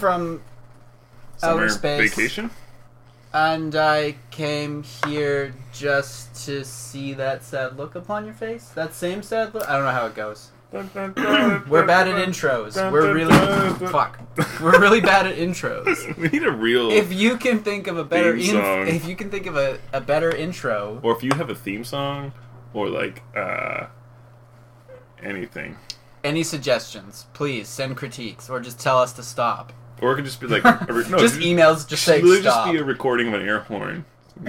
from Summer outer space. vacation? And I came here just to see that sad look upon your face. That same sad look. I don't know how it goes. We're bad at intros. We're really fuck. We're really bad at intros. We need a real. If you can think of a better theme song. if you can think of a better intro, Or if you have a theme song, or like anything. any suggestions, please send critiques or just tell us to stop. Or it could just be like Just emails just saying literally stop. just be a recording of an air horn.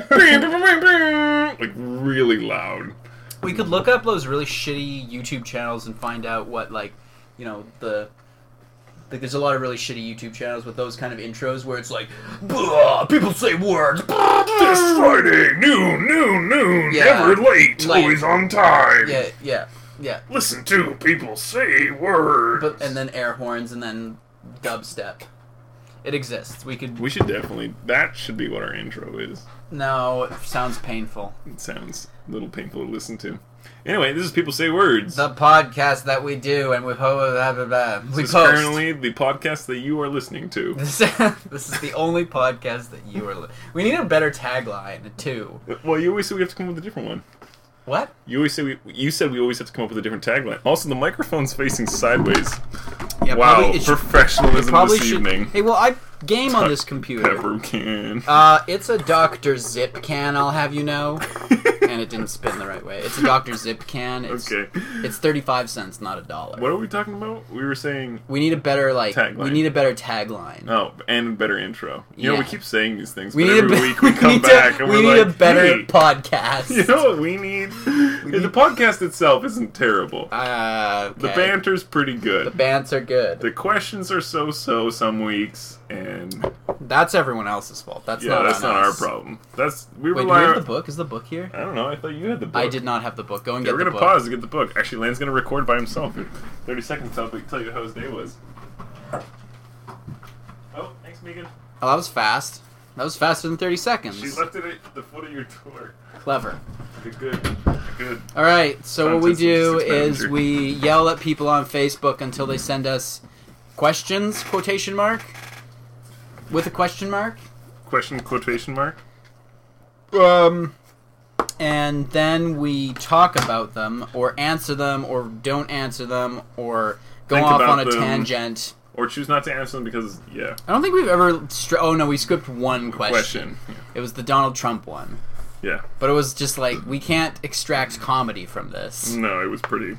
Like really loud. We could look up those really shitty YouTube channels and find out what, like, you know, there's a lot of really shitty YouTube channels with those kind of intros where it's like, people say words. This Friday, noon, Yeah. never late, Late. always on time. Yeah. Listen to people say words. And then air horns and then dubstep. It exists. We should definitely, that should be what our intro is. No, it sounds painful. It sounds a little painful to listen to. Anyway, this is People Say Words. The podcast that we do and we post. This is currently the podcast that you are listening to. This is the only podcast that you are. We need a better tagline too. Well, you always say we have to come up with a different one. What? You always say you said we always have to come up with a different tagline. Also, the microphone's facing sideways. Yeah, Wow, probably it should- professionalism probably this should- evening. Hey, well, I game on this computer. Pepper can. It's a Dr. Zip can, I'll have you know. And it didn't spin the right way. It's a Dr. Zip can. Okay. It's 35 cents, not $1. What are we talking about? We were saying... We need a better, Tagline. we need a better tagline. Oh, and better intro. You know, we Yeah. keep saying these things, We but need every a week we come back and we we're need like, a better hey, podcast. you know what we need? The podcast itself isn't terrible. Okay. The banter's pretty good. The bants are good. The questions are so-so some weeks, and That's everyone else's fault. That's not that's on not our us. problem. We Wait, do we rely have on... the book? Is the book here? I don't know, I thought you had the book. I did not have the book. Go and Okay, get we're the gonna book. pause to get the book. Actually, Lan's gonna record by himself in 30 seconds. I'll tell you how his day was. Oh, thanks, Megan. Oh, that was fast. That was faster than 30 seconds. She left it at the foot of your door. Clever. Good. All right, so what we Contest do logistics is manager. we yell at people on Facebook until they send us questions, quotation mark, with a question mark. Question, quotation mark? And then we talk about them, or answer them, or don't answer them, or go Think off about on a them. tangent. Or choose not to answer them because, yeah. I don't think we've ever... oh, no, we skipped one question. Yeah. It was the Donald Trump one. Yeah. But it was just like, we can't extract comedy from this. No, it was pretty...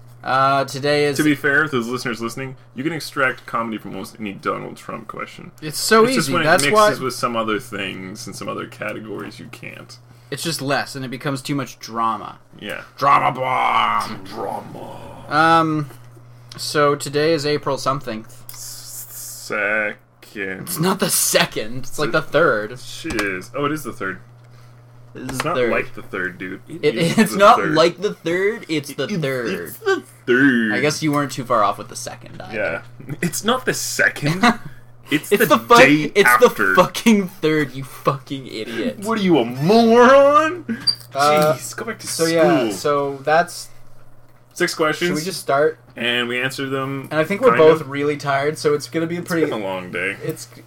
Today is... To be fair, those listeners listening, you can extract comedy from almost any Donald Trump question. It's so It's easy. just when That's it why... mixes with some other things and some other categories, you can't. It's just less, and it becomes too much drama. Yeah. Drama bomb! Drama. So today is April something. Second. It's not the 2nd. It's like the 3rd. Shiz. Oh, it is the 3rd. It's It's not like the 3rd, dude. It's the not 3rd. like the 3rd. It's the 3rd. It's the 3rd. I guess you weren't too far off with the 2nd either. Yeah. It's not the 2nd. It's the fu- day It's after. the fucking 3rd, you fucking idiot. What are you, a moron? Uh, Jeez, go back to So school. yeah, so that's... 6 questions. Should we just start? And we answer them. And I think we're kind both of. really tired, so it's gonna be a It's pretty... been a long day.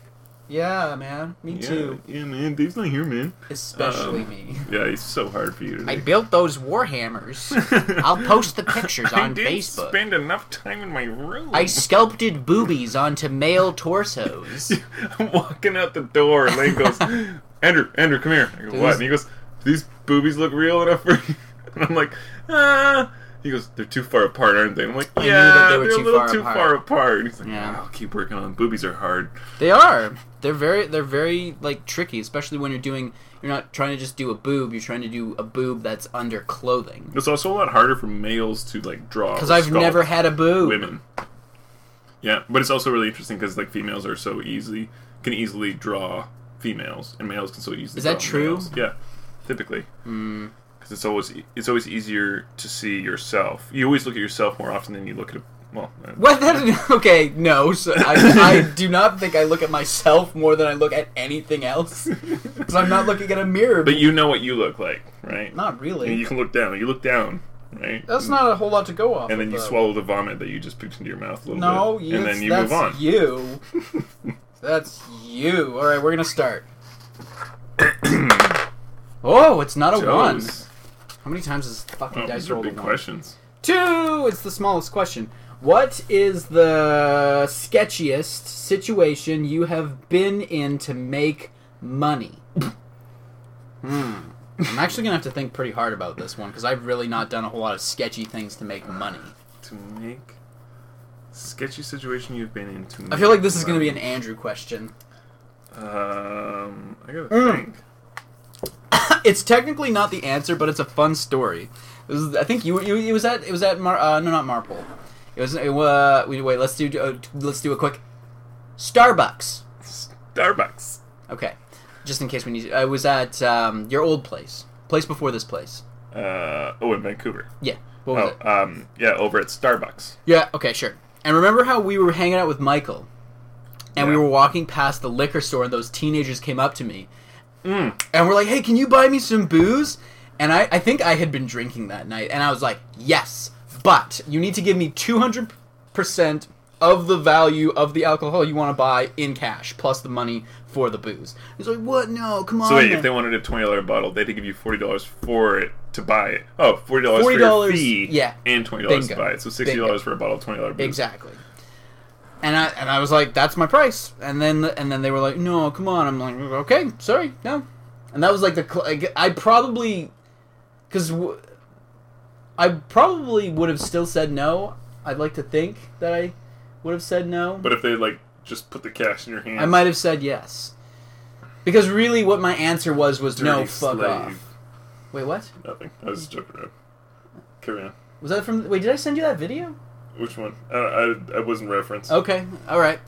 Yeah, man. Me Yeah, too. Yeah, man. Dave's not here, man. Especially me. Yeah, he's so hard for you today. I built those Warhammers. I'll post the pictures on I didn't Facebook. spend enough time in my room. I sculpted boobies onto male torsos. I'm walking out the door, and Lane goes, Andrew, come here. I go, what? And he goes, do these boobies look real enough for you? And I'm like, ah. He goes, they're too far apart, aren't they? I'm like, I knew yeah, that they were they're a too little far too apart. far apart. And he's like, Yeah. I'll keep working on them. Boobies are hard. They are. They're very like tricky, especially when you're not trying to just do a boob, you're trying to do a boob that's under clothing. It's also a lot harder for males to, like, draw. Because or I've sculpt never had a boob. women. Yeah, but it's also really interesting because, like, females are so can easily draw females, and males can so easily Is draw that true? males. Yeah, typically. Because it's always easier to see yourself. You always look at yourself more often than you look at What? Okay, no. So I do not think I look at myself more than I look at anything else. Because I'm not looking at a mirror. But you know what you look like, right? Not really. And you can look down. You look down, right? That's not a whole lot to go off. And then of, you though. swallow the vomit that you just picked into your mouth a little No, bit. And then you that's move on. you. That's you. All right, we're gonna start. Oh, it's not a one. How many times has fucking dice rolled a big one? questions. 2! It's the smallest question. What is the sketchiest situation you have been in to make money? I'm actually going to have to think pretty hard about this one, because I've really not done a whole lot of sketchy things to make money. To make... Sketchy situation you've been in to make I feel like this is money. going to be an Andrew question. I gotta think. It's technically not the answer, but it's a fun story. I think it was at not Marple. Wait, let's do a quick Starbucks. Starbucks. Okay, just in case we need to. I was at your old place before this place. In Vancouver. Yeah. What was it? Yeah, over at Starbucks. Yeah. Okay, sure. And remember how we were hanging out with Michael, and we were walking past the liquor store, and those teenagers came up to me, and we're like, "Hey, can you buy me some booze?" And I think I had been drinking that night, and I was like, "Yes, but you need to give me 200% of the value of the alcohol you want to buy in cash, plus the money for the booze." He's like, "What? No, come on." So wait, if they wanted a $20 bottle, they had to give you $40 for it to buy it. Oh, $40 for your fee, yeah, and $20 Bingo. to buy it. So $60 Bingo. for a bottle of $20 booze. Exactly. And I was like, "That's my price." And then they were like, "No, come on." I'm like, "Okay, sorry, no." And that was like I probably would have still said no. I'd like to think that I would have said no. But if they just put the cash in your hand, I might have said yes. Because really what my answer was no, fuck slave. off. Wait, what? Nothing. I was just joking around. Carry on. Was that from... Wait, did I send you that video? Which one? I wasn't referenced. Okay, alright.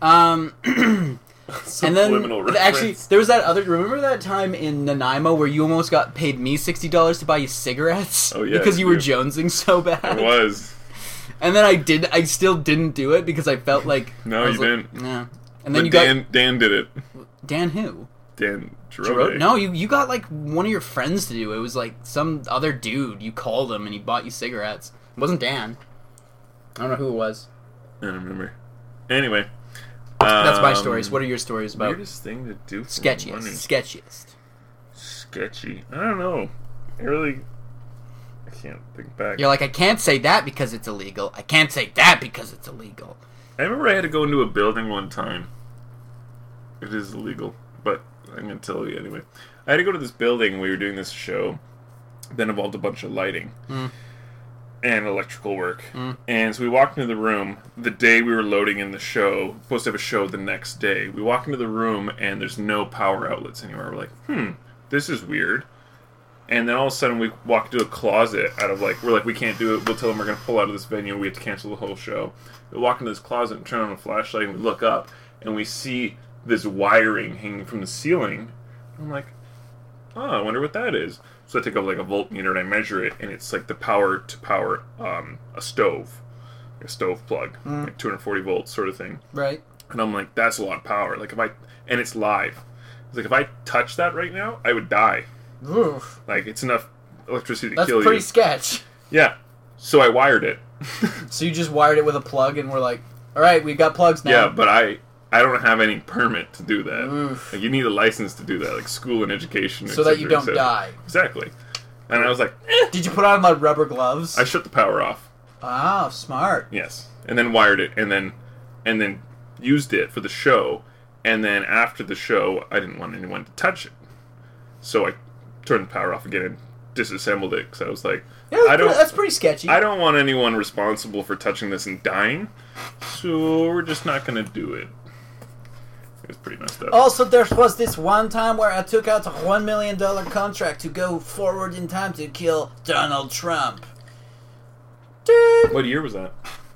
And then, Subliminal actually, reference. there was that other... Remember that time in Nanaimo where you almost paid me $60 to buy you cigarettes? Oh, yeah. Because you were jonesing so bad? I was. And then I still didn't do it because I felt like... No, you didn't. Nah. And then Dan did it. Dan who? Dan Girotte. No, you got like one of your friends to do it. It was like some other dude. You called him and he bought you cigarettes. It wasn't Dan. I don't know who it was. I don't remember. Anyway. That's my stories. What are your stories about? Weirdest thing to do for Sketchiest. money. Sketchy. I don't know. I can't think back. You're like, I can't say that because it's illegal. I can't say that because it's illegal. I remember I had to go into a building one time. It is illegal, but I'm going to tell you anyway. I had to go to this building. We were doing this show that involved a bunch of lighting and electrical work. And so we walked into the room the day we were loading in the show. Supposed to have a show the next day. We walk into the room and there's no power outlets anywhere. We're like, this is weird. And then all of a sudden we walk into a closet out of we're like, we can't do it. We'll tell them we're going to pull out of this venue. We have to cancel the whole show. We walk into this closet and turn on a flashlight and we look up and we see this wiring hanging from the ceiling. I'm like, I wonder what that is. So I take up a voltmeter and I measure it, and it's like the power to power a stove plug, like 240 volts sort of thing. Right. And I'm like, that's a lot of power. And it's live. It's like if I touch that right now, I would die. Oof. It's enough electricity to That's kill you. pretty sketch. Yeah. So I wired it. So you just wired it with a plug, and we're like, all right, we got plugs now. Yeah, but I don't have any permit to do that. Oof. You need a license to do that, school and education. So that you don't die. Exactly. And I was like, Did you put on rubber gloves? I shut the power off. Oh, smart. Yes. And then wired it, and then used it for the show. And then after the show, I didn't want anyone to touch it. So I turned the power off again and disassembled it, because I was like, Yeah, that's pretty sketchy. I don't want anyone responsible for touching this and dying, so we're just not going to do it. It was pretty messed up. Also, there was this one time where I took out a $1 million contract to go forward in time to kill Donald Trump. Dude. What year was that?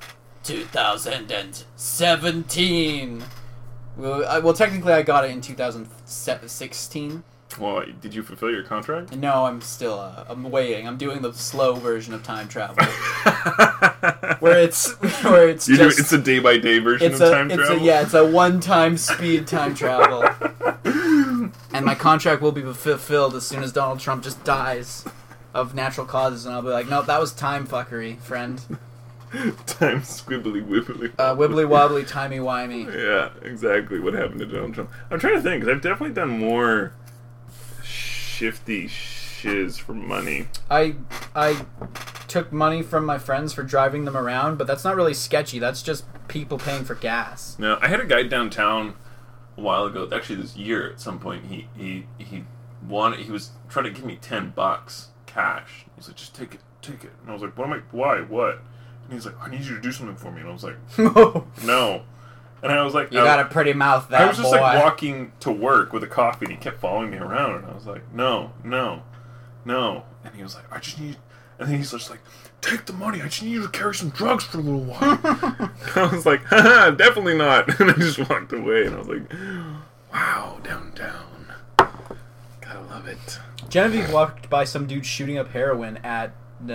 2017. Well, technically I got it in 2016. Well, did you fulfill your contract? No, I'm still, I'm waiting. I'm doing the slow version of time travel. where it's it's a day-by-day version of time travel? It's a one-time speed time travel. And my contract will be fulfilled as soon as Donald Trump just dies of natural causes, and I'll be like, nope, that was time fuckery, friend. Time squibbly wibbly. Wibbly wobbly, timey wimey. Yeah, exactly. What happened to Donald Trump? I'm trying to think, because I've definitely done more shifty shiz for money. I took money from my friends for driving them around, but that's not really sketchy. That's just people paying for gas. No, I had a guy downtown a while ago. Actually, this year at some point, he was trying to give me $10 cash. He's like, just take it. And I was like, why? What? And he's like, I need you to do something for me. And I was like, no. And I was like, you got a pretty mouth, that I was just boy. like walking to work with a coffee, and he kept following me around. And I was like, no. And he was like, I just need. And then he's just like, take the money. I just need you to carry some drugs for a little while. I was like, haha, definitely not. And I just walked away. And I was like, wow, downtown. Gotta love it. Genevieve walked by some dude shooting up heroin at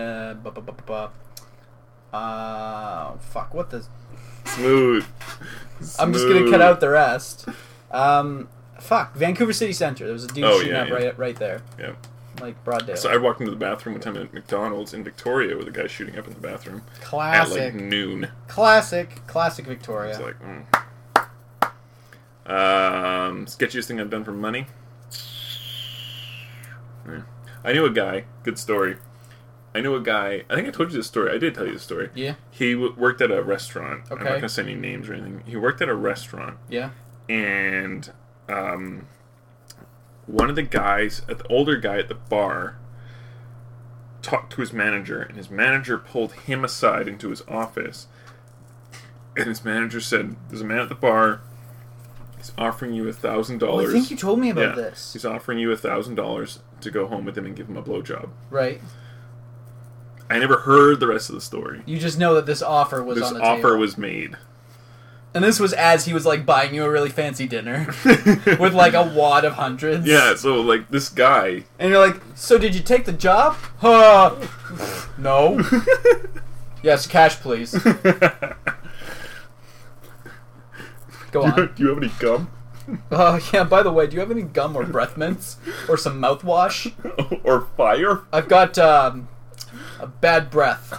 fuck, what the... Smooth. I'm just gonna cut out the rest. Fuck, Vancouver City Centre. There was a dude shooting up right there. Yeah. Like Broaddale. So I walked into the bathroom one time at McDonald's in Victoria with a guy shooting up in the bathroom. Classic. At like noon. Classic Victoria. It's like, sketchiest thing I've done for money? Yeah. I knew a guy, good story. I think I told you this story. I did tell you this story. Yeah. He worked at a restaurant. Okay. I'm not going to say any names or anything. He worked at a restaurant. Yeah. And one of the guys, the older guy at the bar, talked to his manager, and his manager pulled him aside into his office. And his manager said, there's a man at the bar. He's offering you $1,000. Oh, I think you told me about this. He's offering you $1,000 to go home with him and give him a blowjob. Right. I never heard the rest of the story. You just know that this offer was on the table. This offer was made. And this was as he was, like, buying you a really fancy dinner. With, like, a wad of hundreds. Yeah, so, like, this guy... And you're like, so did you take the job? No. Yes, cash, please. Go on. Do you have any gum? Yeah, by the way, do you have any gum or breath mints? Or some mouthwash? Or fire? I've got, a bad breath.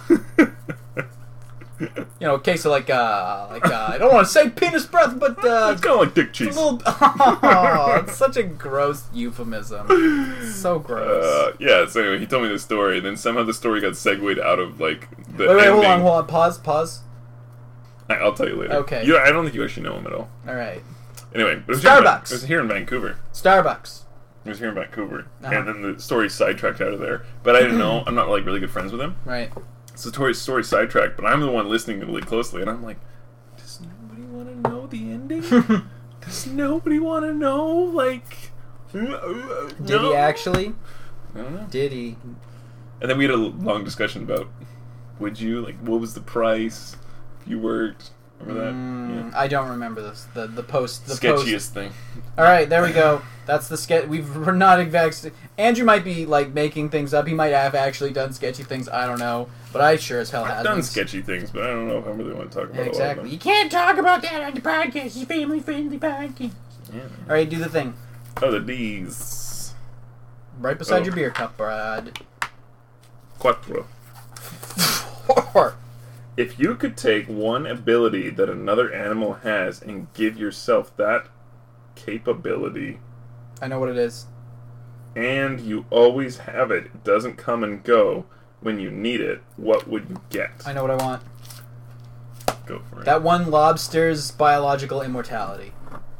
You know, a case of I don't want to say penis breath, but it's kind of like dick cheese. It's a little. Oh, it's such a gross euphemism. It's so gross. Yeah. So anyway, he told me this story, and then somehow the story got segued out of like the. Wait, hold on. Pause. I'll tell you later. Okay. I don't think you actually know him at all. All right. Anyway, it was here in Vancouver. Starbucks. It was here in Vancouver, Uh-huh. and then the story sidetracked out of there. But I didn't know. I'm not like really good friends with him. Right. So the story sidetracked, but I'm the one listening really closely, and I'm like, does nobody want to know the ending? Does nobody want to know? Like, Did he actually? I don't know. Did he? And then we had a long discussion about, would you, like, what was the price if you worked? Remember that? Yeah. I don't remember this. The post. The Sketchiest thing. All right, there we go. That's the sketch. We're not exact. Andrew might be like making things up. He might have actually done sketchy things. I don't know, but I sure as hell have I've done sketchy things, but I don't know if I really want to talk about exactly. it. You can't talk about that on the podcast. It's a family-friendly podcast. Yeah. All right, do the thing. Oh, the D's. Right beside your beer cup, Brad. Quattro. 4. If you could take one ability that another animal has and give yourself that capability, I know what it is. and you always have it, it doesn't come and go when you need it, what would you get? I know what I want. Go for it. That one lobster's biological immortality.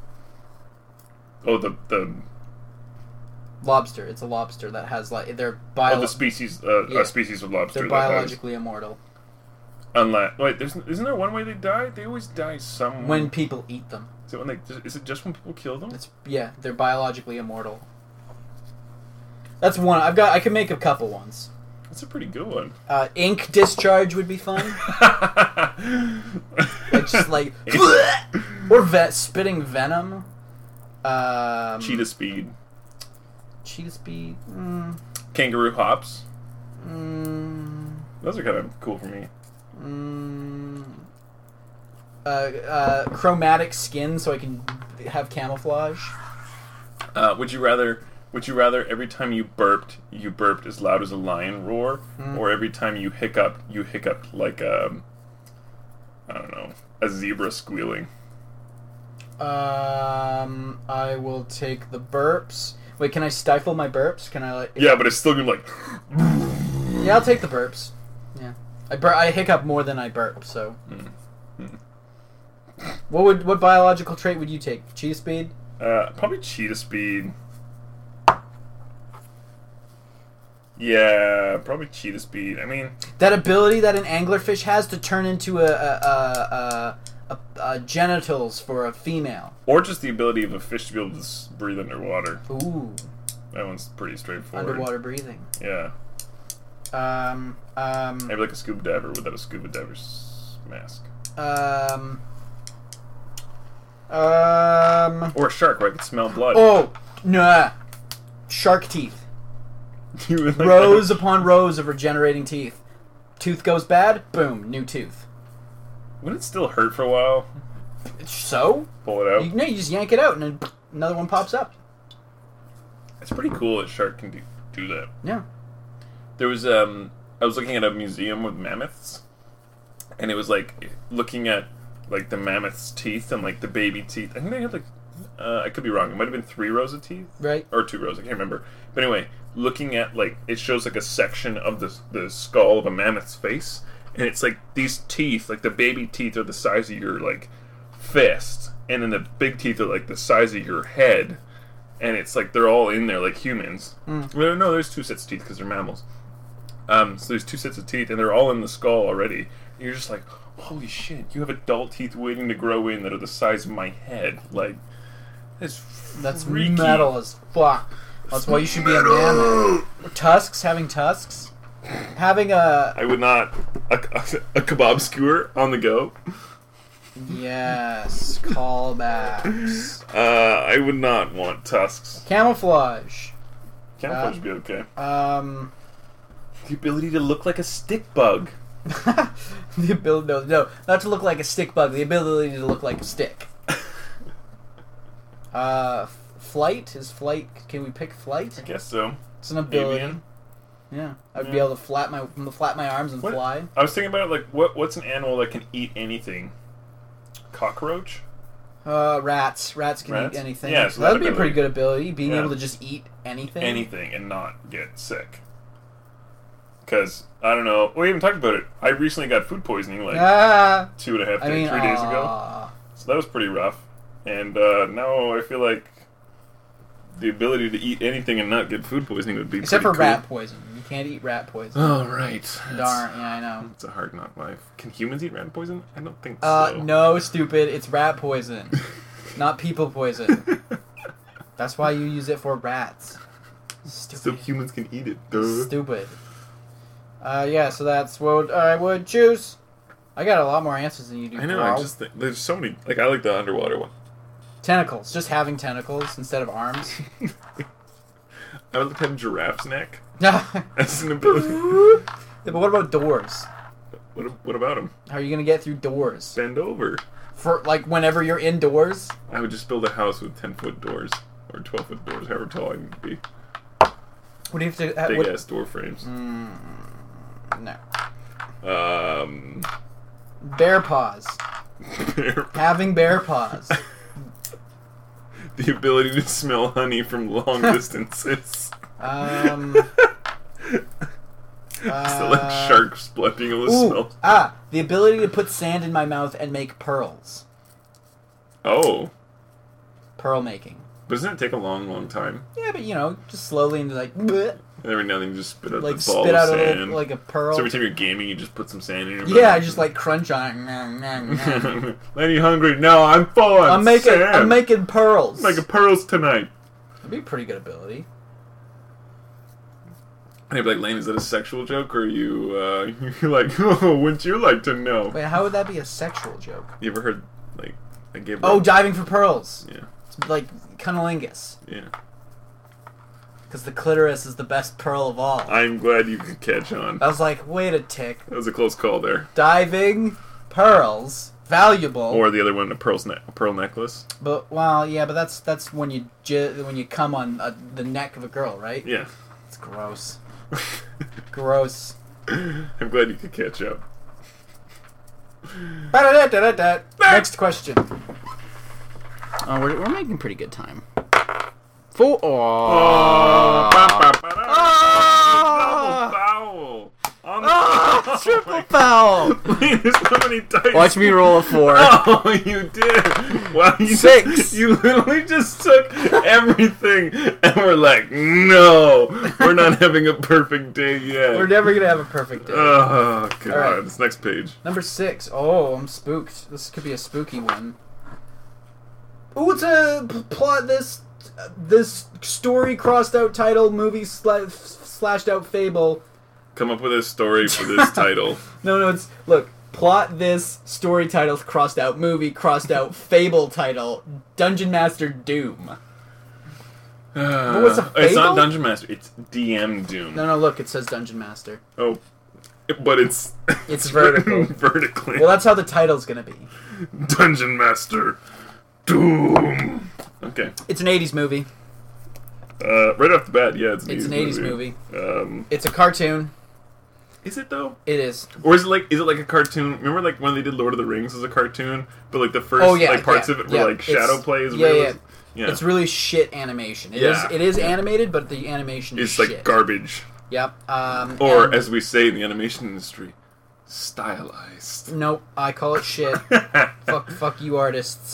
Oh, the Lobster. It's a lobster that has like the species, a species of lobster. They're biologically immortal. Unless isn't there one way they die? They always die some When people eat them. Is it just when people kill them? They're biologically immortal. That's one. I can make a couple ones. That's a pretty good one. Ink discharge would be fun. Like just like or spitting venom. Cheetah speed. Cheetah speed. Kangaroo hops. Those are kind of cool for me. Chromatic skin, so I can have camouflage. Would you rather every time you burped as loud as a lion roar, or every time you hiccuped like I don't know, a zebra squealing. I will take the burps. Wait, can I stifle my burps? Can I like? Yeah, but it's still gonna be like. Yeah, I'll take the burps. Yeah, I hiccup more than I burp. So, what biological trait would you take? Cheetah speed? Probably cheetah speed. Yeah, probably cheetah speed. I mean, that ability that an anglerfish has to turn into genitals for a female, or just the ability of a fish to be able to breathe underwater. Ooh, that one's pretty straightforward. Underwater breathing. Yeah. Maybe like a scuba diver without a scuba diver's mask. Or a shark where I could smell blood. Oh, nah. Shark teeth. Like rows upon rows of regenerating teeth. Tooth goes bad, boom, new tooth. Wouldn't it still hurt for a while? So? Pull it out? You just yank it out and then another one pops up. It's pretty cool that shark can do that. Yeah. There was, I was looking at a museum with mammoths, and it was like looking at like the mammoth's teeth and like the baby teeth. I think they had like, I could be wrong. It might have been 3 rows of teeth, right? Or 2 rows. I can't remember. But anyway, looking at like it shows like a section of the skull of a mammoth's face, and it's like these teeth, like the baby teeth, are the size of your like fist, and then the big teeth are like the size of your head, and it's like they're all in there like humans. Well, no, there's 2 sets of teeth because they're mammals. So there's 2 sets of teeth, and they're all in the skull already. And you're just like, holy shit! You have adult teeth waiting to grow in that are the size of my head. Like, that's freaky. Metal as fuck. That's why you should be a mammoth. Tusks, having tusks, having a. I would not a kebab skewer on the go. Yes, callbacks. I would not want tusks. Camouflage. Camouflage would be okay. The ability to look like a stick bug. The ability, no, not to look like a stick bug. The ability to look like a stick. Flight is flight. Can we pick flight? I guess so. It's an ability. Avian. Yeah, I'd be able to flap my arms and fly. I was thinking about like what's an animal that can eat anything? Cockroach. Rats. Rats can eat anything. Yeah, so that'd be a pretty good ability. Being able to just eat anything. Anything and not get sick. Because, I don't know, we haven't talked about it. I recently got food poisoning like 2.5 days, 3 days ago. So that was pretty rough. And now I feel like the ability to eat anything and not get food poisoning would be except for pretty cool. rat poison. You can't eat rat poison. Oh, right. Darn, yeah, I know. It's a hard knock life. Can humans eat rat poison? I don't think so. No, stupid. It's rat poison. Not people poison. That's why you use it for rats. Stupid. So humans can eat it. Duh. Stupid. Yeah, so that's what I would choose. I got a lot more answers than you do. I know, I just think there's so many. Like, I like the underwater one. Tentacles. Just having tentacles instead of arms. I would like to have a giraffe's neck. Yeah, That's an ability. but what about doors? What about them? How are you going to get through doors? Bend over. For, like, whenever you're indoors? I would just build a house with 10-foot doors. Or 12-foot doors, however tall I need to be. What do you have to... Big-ass door frames. No. Bear paws. Having bear paws. The ability to smell honey from long distances. So like sharks being able to smell. The ability to put sand in my mouth and make pearls. Oh. Pearl making. Doesn't it take a long, long time? Yeah, but just slowly into like... bleh. And every now and then you just spit out like the ball spit out of sand. like a pearl. So every time you're gaming, you just put some sand in your mouth. Yeah, I just like crunch on it. Lenny hungry? No, I'm full on I'm making pearls. I'm making pearls tonight. That'd be a pretty good ability. And I'd be like, Lane, is that a sexual joke, or are you you're like, oh, wouldn't you like to know? Wait, how would that be a sexual joke? You ever heard like I gave? Diving for pearls. Yeah. It's like cunnilingus. Yeah. Because the clitoris is the best pearl of all. I'm glad you could catch on. I was like, wait a tick. That was a close call there. Diving, pearls, valuable. Or the other one, a pearl necklace. But that's when you come on the neck of a girl, right? Yeah. It's gross. Gross. I'm glad you could catch up. Next question. Oh, we're making pretty good time. Full. Oh. Double foul. Triple foul. There's so many dice. Watch me roll a 4. Oh, you did. Wow, you 6. You literally just took everything and we're like, no, we're not having a perfect day yet. We're never gonna have a perfect day. Oh god, right. This next page. Number 6. Oh, I'm spooked. This could be a spooky one. Ooh, it's a plot. This story crossed out title, movie slashed out fable. Come up with a story for this title. No, it's look. Plot this story title crossed out movie crossed out fable title Dungeon Master Doom. But what's a fable? It's not Dungeon Master. It's DM Doom. No, look. It says Dungeon Master. Oh, but it's vertical. Vertically. Well, that's how the title's gonna be. Dungeon Master Doom. Okay. It's an 80s movie. Right off the bat, yeah, it's an 80s movie. movie. It's a cartoon. Is it though? It is. Or is it like a cartoon? Remember like when they did Lord of the Rings as a cartoon, but like the first parts of it were like shadow plays. Yeah. It's really shit animation. It is animated, but the animation is shit. It's like garbage. Yep. Or as we say in the animation industry, stylized. Nope, I call it shit. fuck you artists.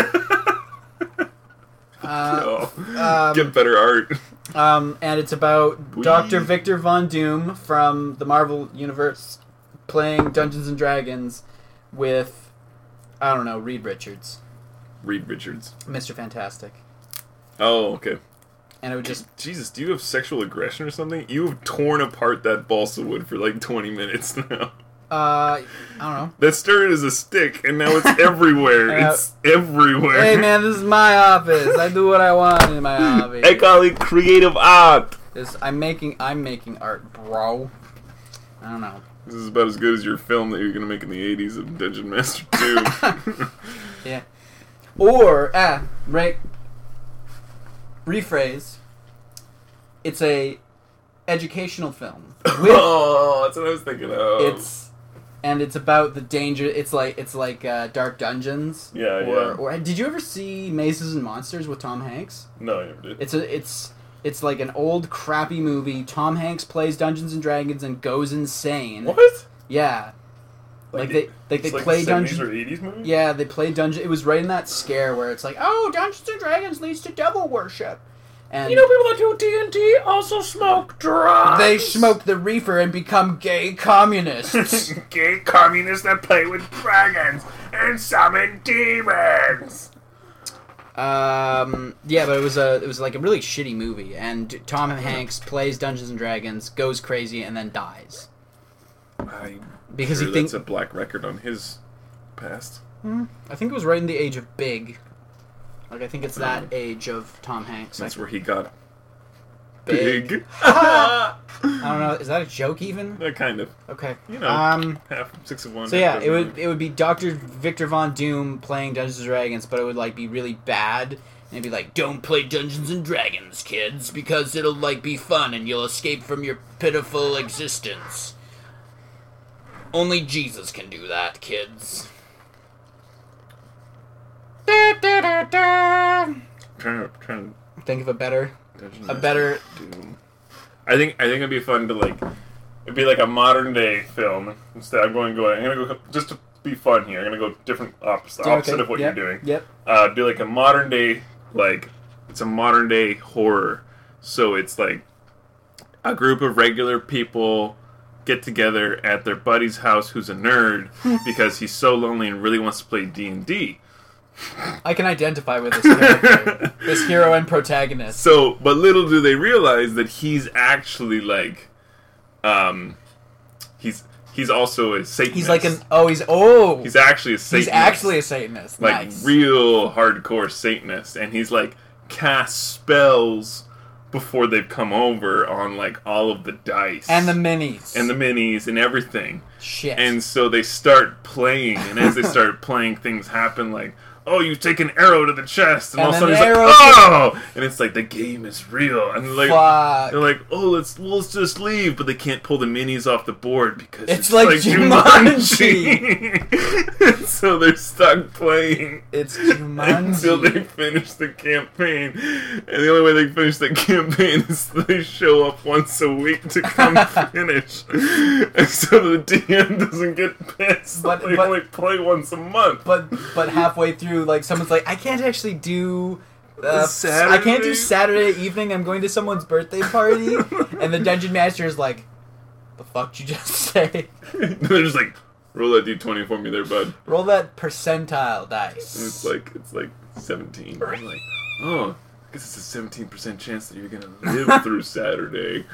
Get better art. And it's about Dr. Victor Von Doom from the Marvel Universe playing Dungeons and Dragons with, I don't know, Reed Richards. Mr. Fantastic. Oh, okay. And it would just... Jesus, do you have sexual aggression or something? You have torn apart that balsa wood for like 20 minutes now. I don't know. That started as a stick, and now it's everywhere. It's everywhere. Hey, man, this is my office. I do what I want in my office. I call it creative art. I'm making art, bro. I don't know. This is about as good as your film that you're going to make in the 80s of Dungeon Master 2. Yeah. Or, right. Rephrase. It's a educational film. Oh, that's what I was thinking of. It's about the danger. It's like Dark Dungeons. Yeah. Or did you ever see Mazes and Monsters with Tom Hanks? No, I never did. It's like an old crappy movie. Tom Hanks plays Dungeons and Dragons and goes insane. What? Yeah. They play Dungeons or 80s movie? Yeah, they play Dungeon. It was right in that scare where it's like, oh, Dungeons and Dragons leads to devil worship. And you know, people that do D&D also smoke drugs. They smoke the reefer and become gay communists. Gay communists that play with dragons and summon demons. Yeah, but it was like a really shitty movie, and Tom Hanks plays Dungeons and Dragons, goes crazy, and then dies. Because he thinks that's a black record on his past. I think it was right in the age of Big. Like, I think it's that age of Tom Hanks. That's where he got big. I don't know. Is that a joke even? Kind of. Okay. You know, half 6 of 1. So yeah, it would be Dr. Victor Von Doom playing Dungeons and Dragons, but it would like be really bad. And it'd be like, don't play Dungeons and Dragons, kids, because it'll like be fun and you'll escape from your pitiful existence. Only Jesus can do that, kids. Trying to think of a better Doom. I think it'd be fun to like, it'd be like a modern day film. Instead, I'm gonna go just to be fun here. I'm gonna go different opposite of what you're doing. Yep. Do like a modern day, like it's a modern day horror. So it's like a group of regular people get together at their buddy's house who's a nerd because he's so lonely and really wants to play D&D. I can identify with this character, this hero and protagonist. So, but little do they realize that he's actually like, he's also a Satanist. He's like he's actually a Satanist. He's actually a Satanist. Like nice. Real hardcore Satanist, and he's like cast spells before they've come over on like all of the dice and the minis and everything. Shit. And so they start playing, and as they start playing, things happen like, oh, you take an arrow to the chest, and all of a sudden he's like, oh! And it's like, the game is real. And like, they're like, oh, let's just leave, but they can't pull the minis off the board because it's like Jumanji. So they're stuck playing. It's Jumanji. Until they finish the campaign. And the only way they finish the campaign is they show up once a week to come finish. And so the DM doesn't get pissed. But they only play once a month. But halfway through, like, someone's like, I can't actually do I can't do Saturday evening, I'm going to someone's birthday party. And the dungeon master is like, the fuck did you just say? They're just like, roll that d20 for me there, bud. Roll that percentile dice. And it's like 17. I'm like, oh, I guess it's a 17% chance that you're gonna live through Saturday.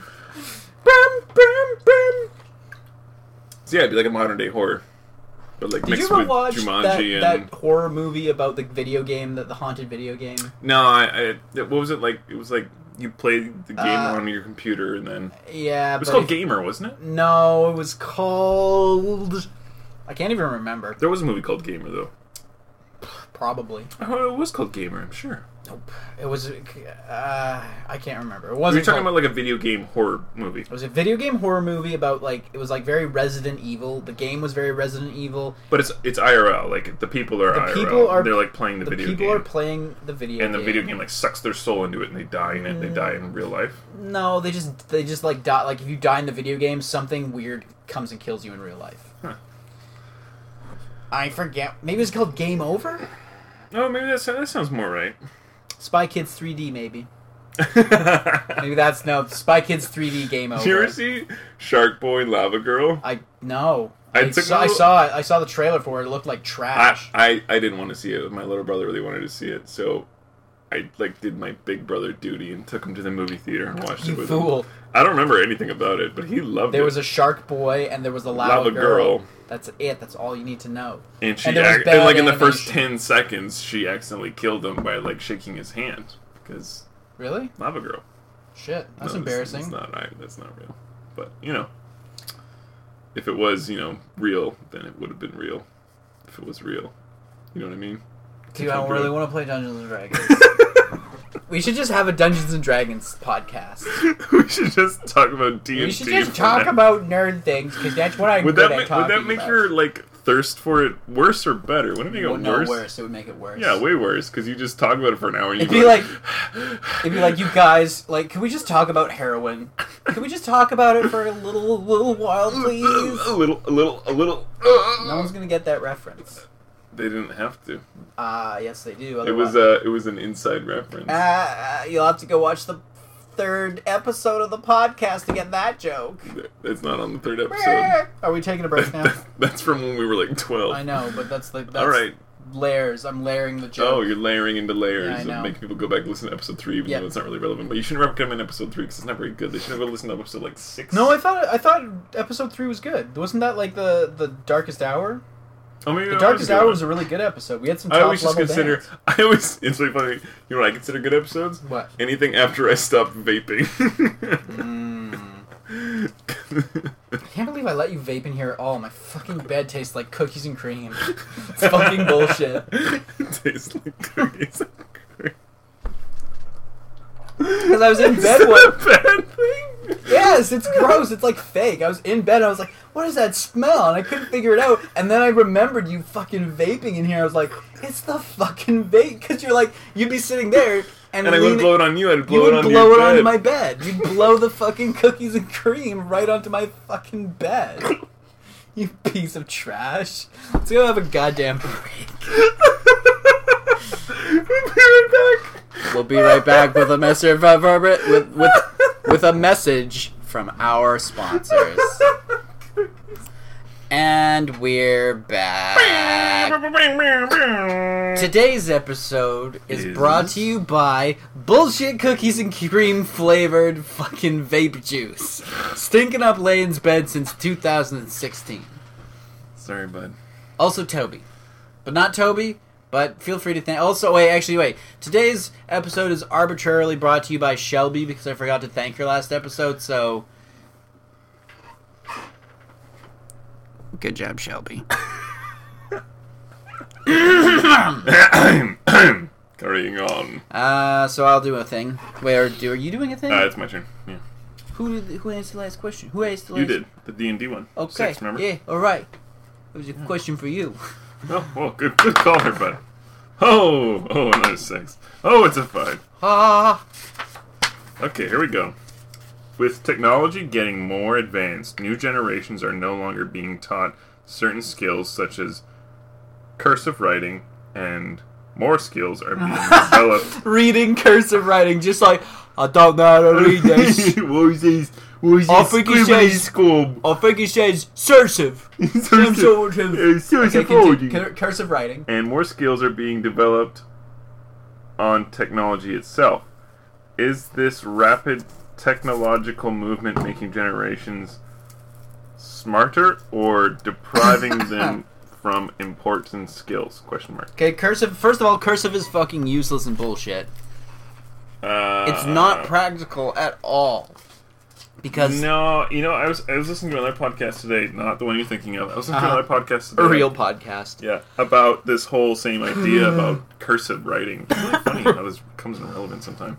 So yeah, it'd be like a modern day horror. But like, did you ever watch that horror movie about the video game, the haunted video game? No, what was it like? It was like you played the game on your computer and then... Yeah, it was called Gamer, wasn't it? No, it was called... I can't even remember. There was a movie called Gamer, though. Probably. Oh, it was called Gamer, I'm sure. Nope. It was... I can't remember. It wasn't. You're talking about like a video game horror movie. It was a video game horror movie about like... It was like very Resident Evil. The game was very Resident Evil. But it's IRL. Like, the people are IRL. They're like playing the video game. The people are playing the video game. And the video game like sucks their soul into it and they die in it. They die in real life. No, they just like die. Like, if you die in the video game, something weird comes and kills you in real life. Huh. I forget. Maybe it's called Game Over? Oh, maybe that sounds more right. Spy Kids 3D, maybe. Maybe that's... No, Spy Kids 3D Game Over. Did you ever see Shark Boy Lava Girl? No. I saw it. I saw the trailer for it. It looked like trash. I didn't want to see it. My little brother really wanted to see it, so I like did my big brother duty and took him to the movie theater and watched it with him. I don't remember anything about it, but he loved it. There was a Shark Boy and there was a Lava Girl. That's it. That's all you need to know. And she like in the first 10 seconds, she accidentally killed him by like shaking his hand because really Lava Girl. Shit, that's embarrassing. That's not real. But you know, if it was real, then it would have been real. If it was real, you know what I mean? Dude, I don't really want to play Dungeons and Dragons. We should just have a Dungeons and Dragons podcast. We should just talk about D&D. We should just talk about nerd things, because that's what I'm good at talking about. Would that make your, like, thirst for it worse or better? Wouldn't it make it worse? No, worse. It would make it worse. Yeah, way worse, because you just talk about it for an hour and it'd be like, you guys, like, can we just talk about heroin? Can we just talk about it for a little while, please? A little. No one's gonna get that reference. They didn't have to. Yes, they do. It was an inside reference. You'll have to go watch the 3rd episode of the podcast to get that joke. It's not on the 3rd episode. Are we taking a break now? That's from when we were like 12. I know, but that's all right. Layers. I'm layering the joke. Oh, you're layering into layers and making people go back and listen to episode 3, even though it's not really relevant. But you shouldn't recommend episode 3 because it's not very good. They should have listened to episode like 6. No, I thought episode 3 was good. Wasn't that like the Darkest Hour? Oh, maybe the Darkest Hour was a really good episode. We had some top level bands. It's really funny. You know what I consider good episodes? What? Anything after I stop vaping. I can't believe I let you vape in here at all. My fucking bed tastes like cookies and cream. It's fucking bullshit. It tastes like cookies and cream. Because I was in bed one... bad thing? Yes, it's gross. It's like fake. I was in bed and I was like, what is that smell? And I couldn't figure it out. And then I remembered you fucking vaping in here. I was like, it's the fucking vape. Because you're like, you'd be sitting there and I wouldn't blow it on you. I'd blow it on your bed. You would blow it onto my bed. You'd blow the fucking cookies and cream right onto my fucking bed. You piece of trash. Let's go have a goddamn break. We'll be right back with a message with a message from our sponsors. And we're back. Today's episode is brought to you by bullshit cookies and cream flavored fucking vape juice. Stinking up Lane's bed since 2016. Sorry, bud. Also Toby. But not Toby. But feel free to thank... Also, wait. Today's episode is arbitrarily brought to you by Shelby because I forgot to thank her last episode, so... Good job, Shelby. Carrying on. So I'll do a thing. Wait, are you doing a thing? It's my turn. Yeah. Who asked the last question? Who asked the last? You did the D&D one. Okay. 6, remember? Yeah. All right. It was a question for you. Oh, well, good call there, bud. Oh, another 6. Oh, it's a 5. Ah. Okay, here we go. With technology getting more advanced, new generations are no longer being taught certain skills such as cursive writing, and more skills are being developed. Reading cursive writing, just like, I don't know how to read this. What was this? I think it says cursive. Some sort of... cursive writing. And more skills are being developed on technology itself. Is this rapid technological movement making generations smarter or depriving them from important skills? Question mark. Okay, cursive. First of all, cursive is fucking useless and bullshit. It's not practical at all. Because no, I was listening to another podcast today, not the one you're thinking of. I was listening to another podcast today. A real podcast. Yeah, about this whole same idea about cursive writing. It's really funny how this comes in relevant sometime.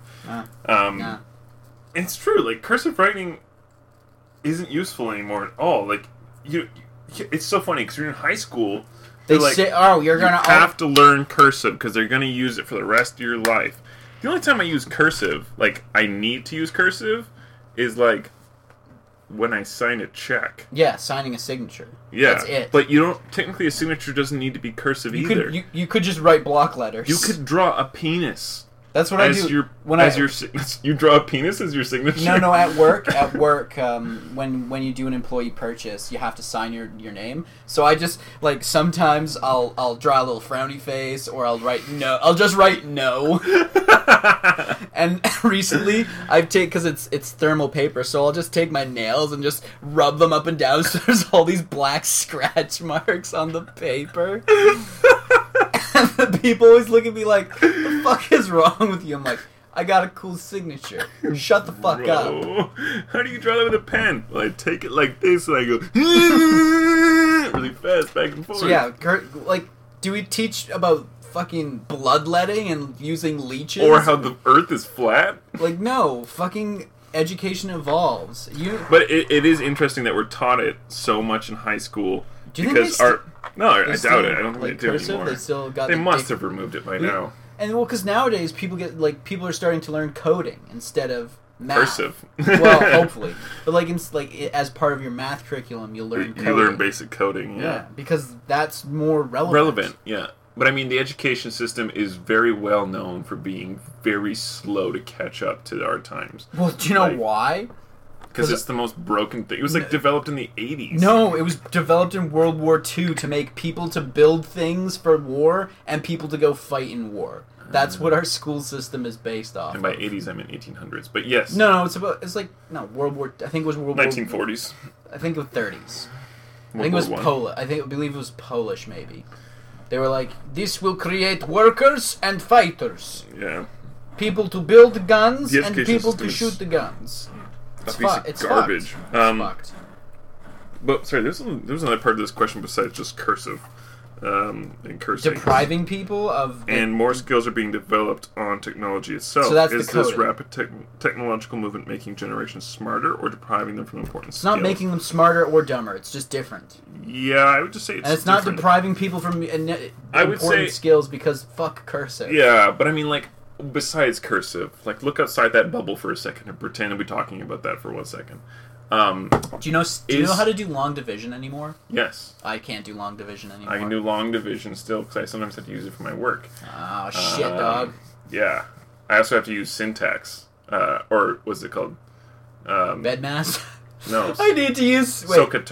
It's true. Like, cursive writing isn't useful anymore at all. Like, it's so funny because you're in high school. They say, you have to learn cursive because they're going to use it for the rest of your life. The only time I use cursive, like, I need to use cursive, is, like, when I sign a check. Yeah, signing a signature. Yeah. That's it. But technically a signature doesn't need to be cursive either. You could just write block letters. You could draw a penis. That's what I do. You draw a penis as your signature? No, at work, when you do an employee purchase, you have to sign your name. So I just, like, sometimes I'll draw a little frowny face, or I'll just write no. And recently, because it's thermal paper, so I'll just take my nails and just rub them up and down so there's all these black scratch marks on the paper. And the people always look at me like, what the fuck is wrong with you? I'm like, I got a cool signature. Shut the fuck up. How do you draw that with a pen? Well, I take it like this and I go really fast back and forth. So yeah, do we teach about fucking bloodletting and using leeches? Or how the earth is flat? Like, no. Fucking education evolves. But it is interesting that we're taught it so much in high school. Do you think No, I doubt it. I don't think they do cursive, anymore. They must have removed it by now. And because nowadays people are starting to learn coding instead of math. Cursive. Well, hopefully, but as part of your math curriculum, you'll learn coding. You learn basic coding. Yeah, because that's more relevant. Relevant, yeah. But I mean, the education system is very well known for being very slow to catch up to our times. Well, do you know why? Because it's the most broken thing. It was developed in the 80s. No, it was developed in World War II to make people to build things for war and people to go fight in war. That's what our school system is based off. And by 80s, I meant 1800s. But yes. No, World War. I think it was World War. 1940s. I think it was 30s. I think it was Polish. I believe it was Polish. Maybe they were like, this will create workers and fighters. Yeah. People to build guns and people to shoot the guns. It's garbage. Fucked. But sorry, there's another part of this question besides just cursive. And cursing. Depriving people of... And more skills are being developed on technology itself. So that's Is the coding. This rapid technological movement making generations smarter or depriving them from important skills? It's not making them smarter or dumber. It's just different. Yeah, I would just say it's And it's different. not depriving people from important skills because fuck cursive. Yeah, but I mean, like, besides cursive, like, look outside that bubble for a second and pretend to be talking about that for 1 second. Do you know how to do long division anymore? Yes. I can't do long division anymore. I can do long division still because I sometimes have to use it for my work. Oh, shit, dog. Yeah. I also have to use syntax. Or what's it called? Bedmass? No. I need to use...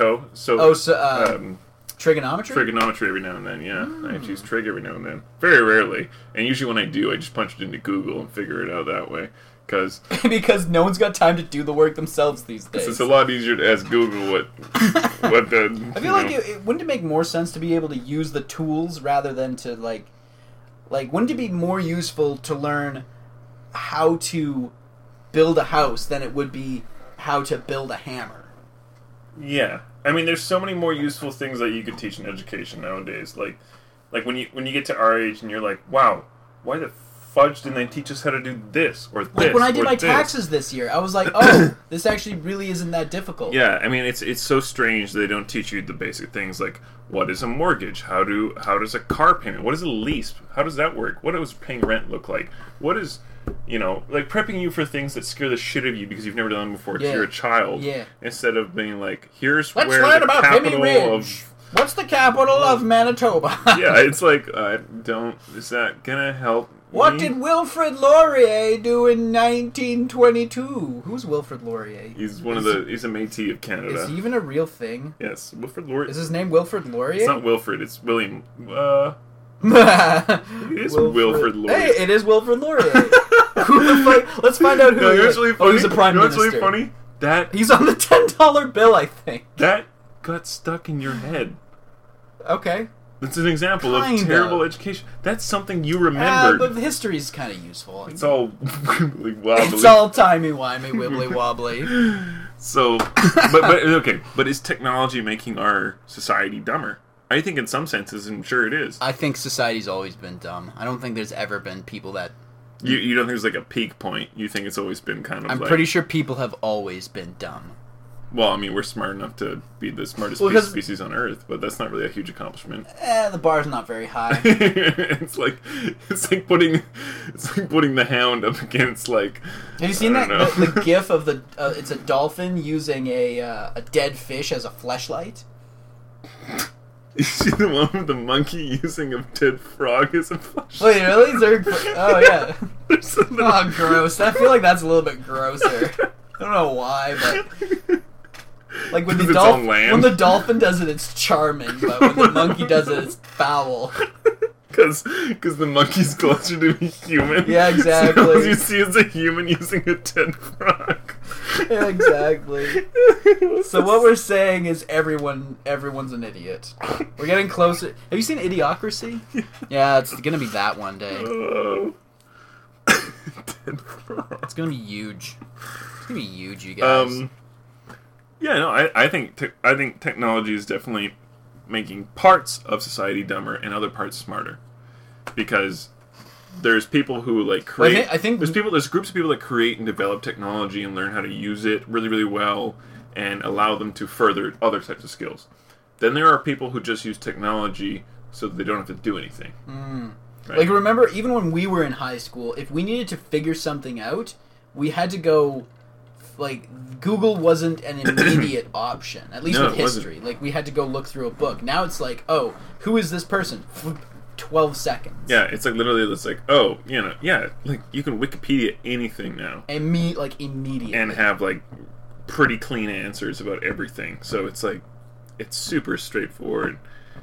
SOHCAHTOA. Trigonometry? Trigonometry every now and then, yeah. I have to use trig every now and then. Very rarely. And usually when I do, I just punch it into Google and figure it out that way. Because no one's got time to do the work themselves these days. It's a lot easier to ask Google what the... I feel like wouldn't it make more sense to be able to use the tools rather than to, like, wouldn't it be more useful to learn how to build a house than it would be how to build a hammer? Yeah. I mean, there's so many more useful things that you could teach in education nowadays. Like when you get to our age and you're like, wow, why the fudge didn't they teach us how to do this or this? Like when I did my taxes this year, I was like, oh, this actually really isn't that difficult. Yeah, I mean, it's so strange they don't teach you the basic things like what is a mortgage, how does a car payment, what is a lease, how does that work, what does paying rent look like, what is, like prepping you for things that scare the shit out of you because you've never done them before because you're a child. Yeah. Instead of being like, let's learn the about capital Vimy Ridge. of. What's the capital of Manitoba? Yeah, it's like, is that gonna help What me? did Wilfrid Laurier do in 1922? Who's Wilfrid Laurier? He's he's a Métis of Canada. Is he even a real thing? Yes, Wilfrid Laurier. Is his name Wilfrid Laurier? It's not Wilfrid, it's William. It is Wilfrid Laurier. Hey, it is Wilfrid Laurier. Who the fuck? Let's find out who he is. Really funny? Oh, he's a prime minister. What's really funny? He's on the $10 bill, I think. That got stuck in your head. Okay. That's an example of terrible education. That's something you remembered. But history's kind of useful. It's all wibbly wobbly. It's all timey-wimey, wibbly-wobbly. So, but okay. But is technology making our society dumber? I think in some senses, I'm sure it is. I think society's always been dumb. I don't think there's ever been people that... You don't think there's like a peak point? You think it's always been kind of I'm pretty sure people have always been dumb. Well, I mean, we're smart enough to be the smartest species on Earth, but that's not really a huge accomplishment. The bar's not very high. it's like putting the Hound up against like. Have you seen that the GIF of the? It's a dolphin using a dead fish as a fleshlight. You see the one with the monkey using a dead frog as a fleshlight? Wait, really? Oh yeah. Oh, gross. I feel like that's a little bit grosser. I don't know why, but. Like when the dolphin does it, it's charming, but when the monkey does it, it's foul. Because the monkey's closer to be human. Yeah, exactly. So all you see is a human using a dead frog. Yeah, exactly. So what we're saying is everyone's an idiot. We're getting closer. Have you seen Idiocracy? Yeah, it's gonna be that one day. Dead frog. It's gonna be huge. It's gonna be huge, you guys. Yeah, no, I think technology is definitely making parts of society dumber and other parts smarter, because there's people who like create. I think there's groups of people that create and develop technology and learn how to use it really, really well and allow them to further other types of skills. Then there are people who just use technology so that they don't have to do anything. Right? Like remember, even when we were in high school, if we needed to figure something out, we had to go. Like, Google wasn't an immediate option, at least with history. Wasn't. Like, we had to go look through a book. Now it's like, oh, who is this person? 12 seconds. Yeah, it's like literally, it's like, oh, like you can Wikipedia anything now. Immediately. And have, like, pretty clean answers about everything. So it's like, it's super straightforward.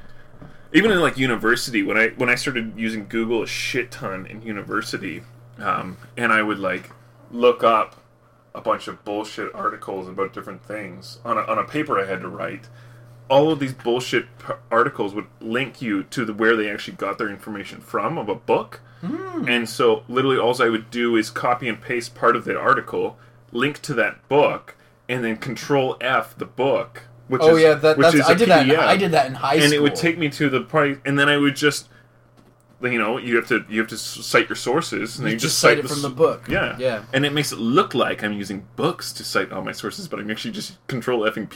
Even in, like, university, when I started using Google a shit ton in university, and I would, like, look up a bunch of bullshit articles about different things on a paper I had to write. All of these bullshit articles would link you to where they actually got their information from of a book. And so literally all I would do is copy and paste part of that article, link to that book, and then Control F the book. Which is I a did PDF. I did that in high school. And it would take me to the part, and then I would just. You have to cite your sources, and you just cite it from the book. Yeah. And it makes it look like I'm using books to cite all my sources, but I'm actually just Control-Fing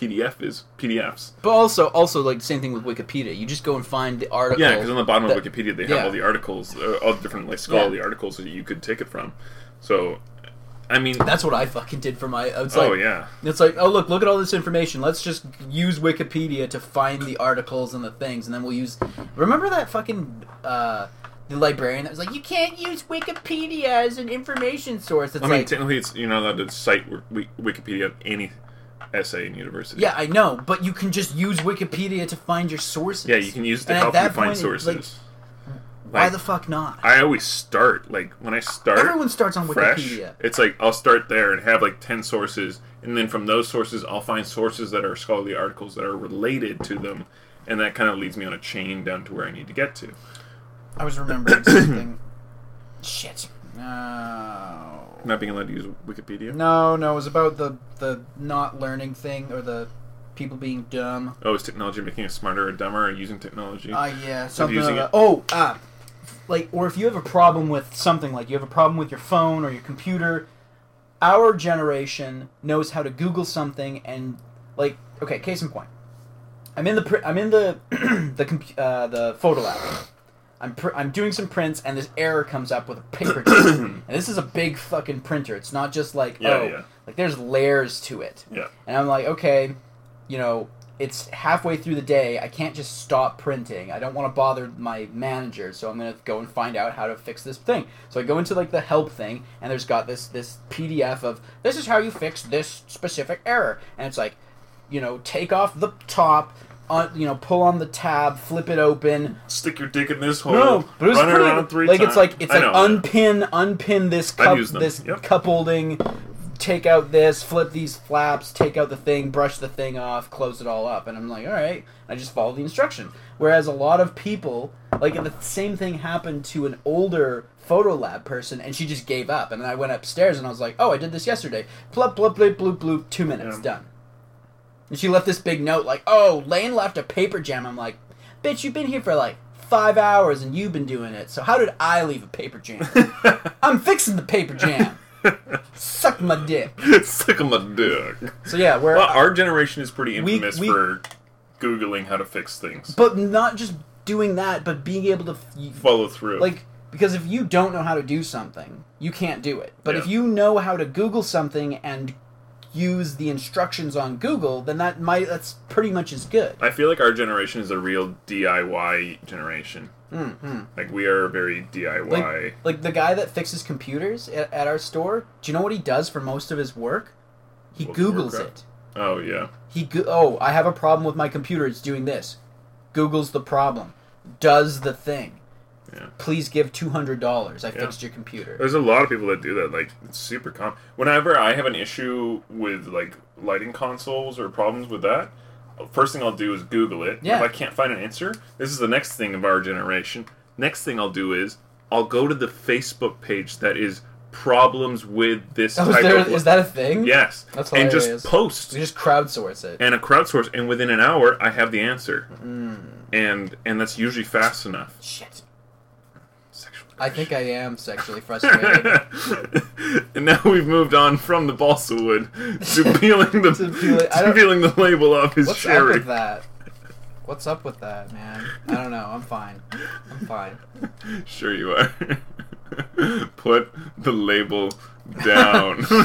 PDFs. But also like the same thing with Wikipedia. You just go and find the article. Yeah, because on the bottom of Wikipedia they have all the articles, all the different like scholarly articles that you could take it from. So, I mean, that's what I fucking did for my. It's like, oh look at all this information. Let's just use Wikipedia to find the articles and the things, and then we'll use. Remember that fucking the librarian that was like, you can't use Wikipedia as an information source. It's technically, you're not allowed to cite Wikipedia on any essay in university. Yeah, I know, but you can just use Wikipedia to find your sources. Yeah, you can use it to help you find sources. Why the fuck not? I always start, like, when I start... Everyone starts on fresh, Wikipedia. It's like, I'll start there and have, like, 10 sources, and then from those sources, I'll find sources that are scholarly articles that are related to them, and that kind of leads me on a chain down to where I need to get to. I was remembering something. Shit. No. Not being allowed to use Wikipedia? No, it was about the not learning thing, or the people being dumb. Oh, is technology making us smarter or dumber, or using technology? Yeah, something using like it. that. Like, or if you have a problem with something, like you have a problem with your phone or your computer, our generation knows how to Google something and, like, okay, case in point. I'm in the the photo lab. I'm doing some prints, and this error comes up with a paper jam. And this is a big fucking printer. It's not just like, like there's layers to it. Yeah. And I'm like, okay, you know, it's halfway through the day. I can't just stop printing. I don't want to bother my manager, so I'm going to go and find out how to fix this thing. So I go into, like, the help thing, and there's got this PDF of, this is how you fix this specific error. And it's like, you know, take off the top, pull on the tab, flip it open. Stick your dick in this hole. No, but it was run pretty, around 3 like, times. it's like unpin this cup holding, take out this, flip these flaps, take out the thing, brush the thing off, close it all up. And I'm like, all right, I just follow the instruction. Whereas a lot of people, like, the same thing happened to an older photo lab person, and she just gave up. And then I went upstairs, and I was like, oh, I did this yesterday. Plup, plup, bloop, bloop, bloop, 2 minutes, done. And she left this big note like, oh, Lane left a paper jam. I'm like, bitch, you've been here for like 5 hours and you've been doing it. So how did I leave a paper jam? I'm fixing the paper jam. Suck my dick. Suck my dick. So yeah, our generation is pretty infamous for Googling how to fix things. But not just doing that, but being able to follow through. Like, because if you don't know how to do something, you can't do it. But if you know how to Google something and use the instructions on Google, then that's pretty much as good. I feel like our generation is a real DIY generation. Mm-hmm. Like, we are very DIY. Like the guy that fixes computers at our store, do you know what he does for most of his work? He Googles it. Oh, yeah. I have a problem with my computer, it's doing this. Googles the problem. Does the thing. Yeah. Please give $200. I fixed your computer. There's a lot of people that do that. Like, it's super common. Whenever I have an issue with, like, lighting consoles or problems with that, first thing I'll do is Google it. Yeah. If I can't find an answer, this is the next thing of our generation. Next thing I'll do is I'll go to the Facebook page that is problems with this type of... Is that a thing? Yes. That's hilarious. And just post. We just crowdsource it. And and within an hour, I have the answer. And that's usually fast enough. Shit. I think I am sexually frustrated. And now we've moved on from the balsa wood to peeling the label off his sherry. What's up with that, man? I don't know. I'm fine. Sure you are. Put the label down. Come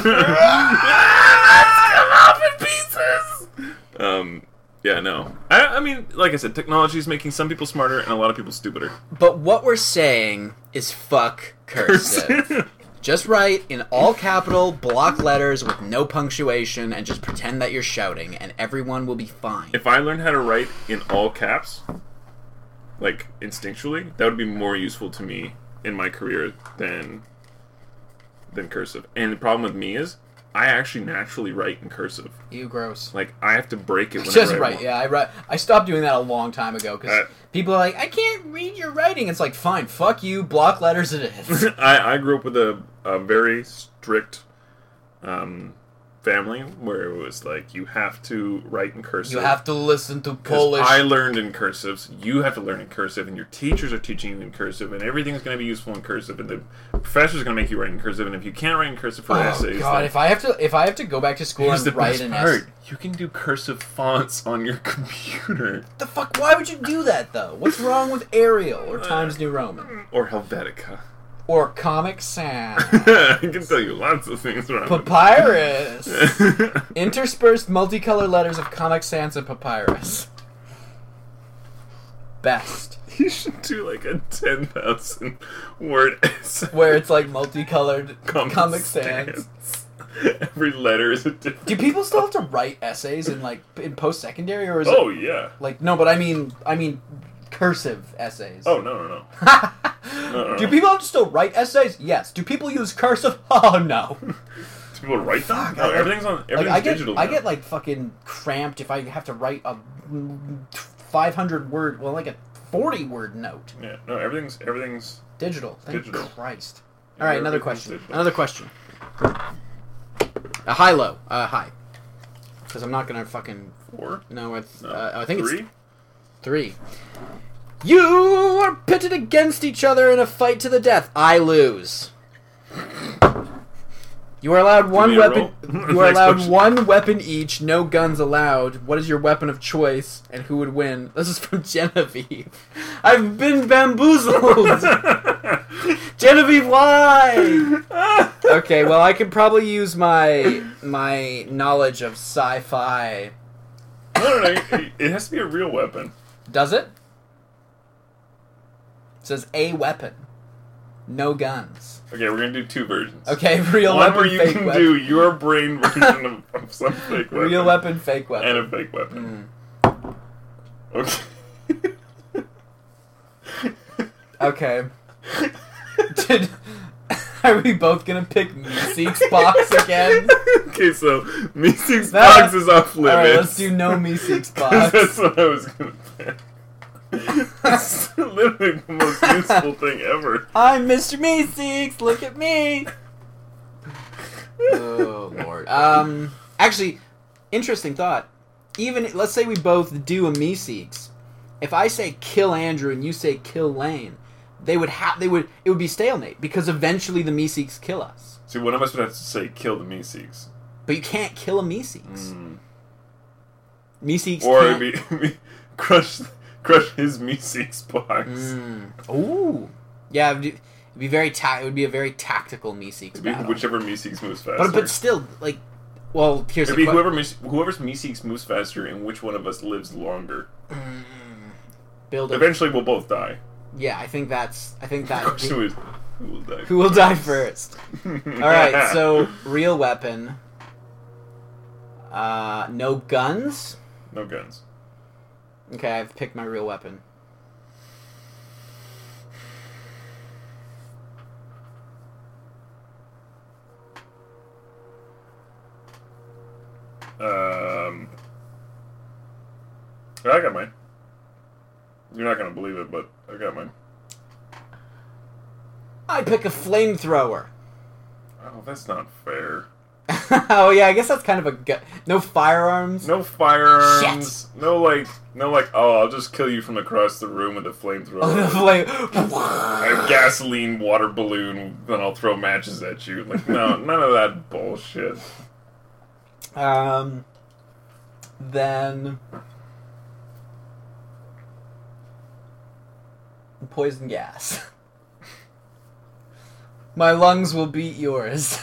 off in pieces! Yeah, no. I mean, like I said, technology is making some people smarter and a lot of people stupider. But what we're saying is fuck cursive. Just write in all capital, block letters with no punctuation, and just pretend that you're shouting, and everyone will be fine. If I learned how to write in all caps, like, instinctually, that would be more useful to me in my career than cursive. And the problem with me is, I actually naturally write in cursive. You gross. Like, I have to break it whenever I want. Yeah, I stopped doing that a long time ago, because people are like, I can't read your writing. It's like, fine, fuck you, block letters it is. I grew up with a very strict family where it was like, you have to write in cursive. You have to listen to Polish. I learned in cursive, so you have to learn in cursive, and your teachers are teaching you in cursive, and everything's going to be useful in cursive, and the professor's going to make you write in cursive, and if you can't write in cursive for essays... God, if I have to go back to school and write an essay... You can do cursive fonts on your computer. The fuck? Why would you do that, though? What's wrong with Arial, or Times New Roman? Or Helvetica. Or Comic Sans. I can tell you lots of things wrong. Papyrus. Interspersed multicolored letters of Comic Sans and Papyrus. Best. You should do like a 10,000 word essay. Where it's like multicolored Comic Sans. Every letter is a different... Do people still have to write essays in post-secondary, or is it... Oh, yeah. Like, no, but I mean cursive essays. Oh, no. No. Do people still write essays? Yes. Do people use cursive? Oh, no. Do people write them? No, everything's digital now. I get like fucking cramped if I have to write a 500 word, well, like a 40 word note. Yeah, no, everything's digital. Thank digital. Christ. Yeah, all right, another question. A high-low. High. Because I'm not gonna fucking... 4? No, it's... No. I think 3? it's 3. You are pitted against each other in a fight to the death. I lose. You are allowed one weapon. You are allowed one weapon each. No guns allowed. What is your weapon of choice, and who would win? This is from Genevieve. I've been bamboozled. Genevieve, why? Okay, well, I could probably use my knowledge of sci-fi. No. It has to be a real weapon. Does it? It says a weapon. No guns. Okay, we're gonna do 2 versions. Okay, real One weapon, where you fake can weapon. do your brain version of some fake weapon. Real weapon, fake weapon. And a fake weapon. Okay. Okay. Are we both gonna pick Meeseek's box again? Okay, so Meeseek's box is off limits. Alright, let's do no Meeseek's box. That's what I was gonna pick. It's literally the most useful thing ever. I'm Mr. Meeseeks, look at me! Oh, Lord. Actually, interesting thought. Even, let's say we both do a Meeseeks. If I say kill Andrew and you say kill Lane, it would be stalemate, because eventually the Meeseeks kill us. See, one of us would have to say kill the Meeseeks. But you can't kill a Meeseeks. Meeseeks or can't... it'd be crush his Meeseeks box. Ooh. Yeah, it would be a very tactical Meeseeks battle. Whichever Meeseeks moves faster. But still, like, well, here's It'd the question. Whoever's Meeseeks moves faster and which one of us lives longer. Eventually we'll both die. Yeah, I think that... The question is, who will die Who will die first? Alright, so, real weapon. No guns? No guns. Okay, I've picked my real weapon. I got mine. You're not gonna believe it, but I got mine. I pick a flamethrower. Oh, that's not fair. Oh yeah, I guess that's kind of a no firearms. No firearms. Shit. No like. Oh, I'll just kill you from across the room with a flamethrower. I have gasoline water balloon, then I'll throw matches at you. Like no, none of that bullshit. Then poison gas. My lungs will beat yours.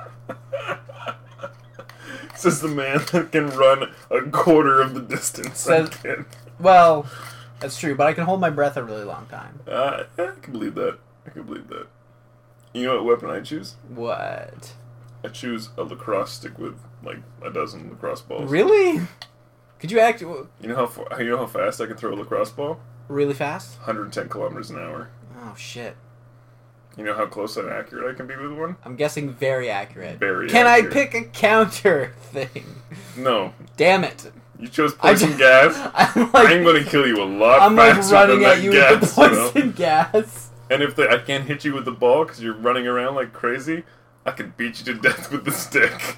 Says the man that can run a quarter of the distance I can. Well, that's true, but I can hold my breath a really long time. I can believe that. You know what weapon I choose? What? I choose a lacrosse stick with like a dozen lacrosse balls. Really? Could you act? You know how fast I can throw a lacrosse ball? Really fast? 110 kilometers an hour. Oh shit. You know how close and accurate I can be with one? I'm guessing very accurate. Can I pick a counter thing? No. Damn it. You chose poison gas? I'm going to kill you a lot faster running than at that you gas, with the poison gas. And if I can't hit you with the ball because you're running around like crazy, I can beat you to death with the stick.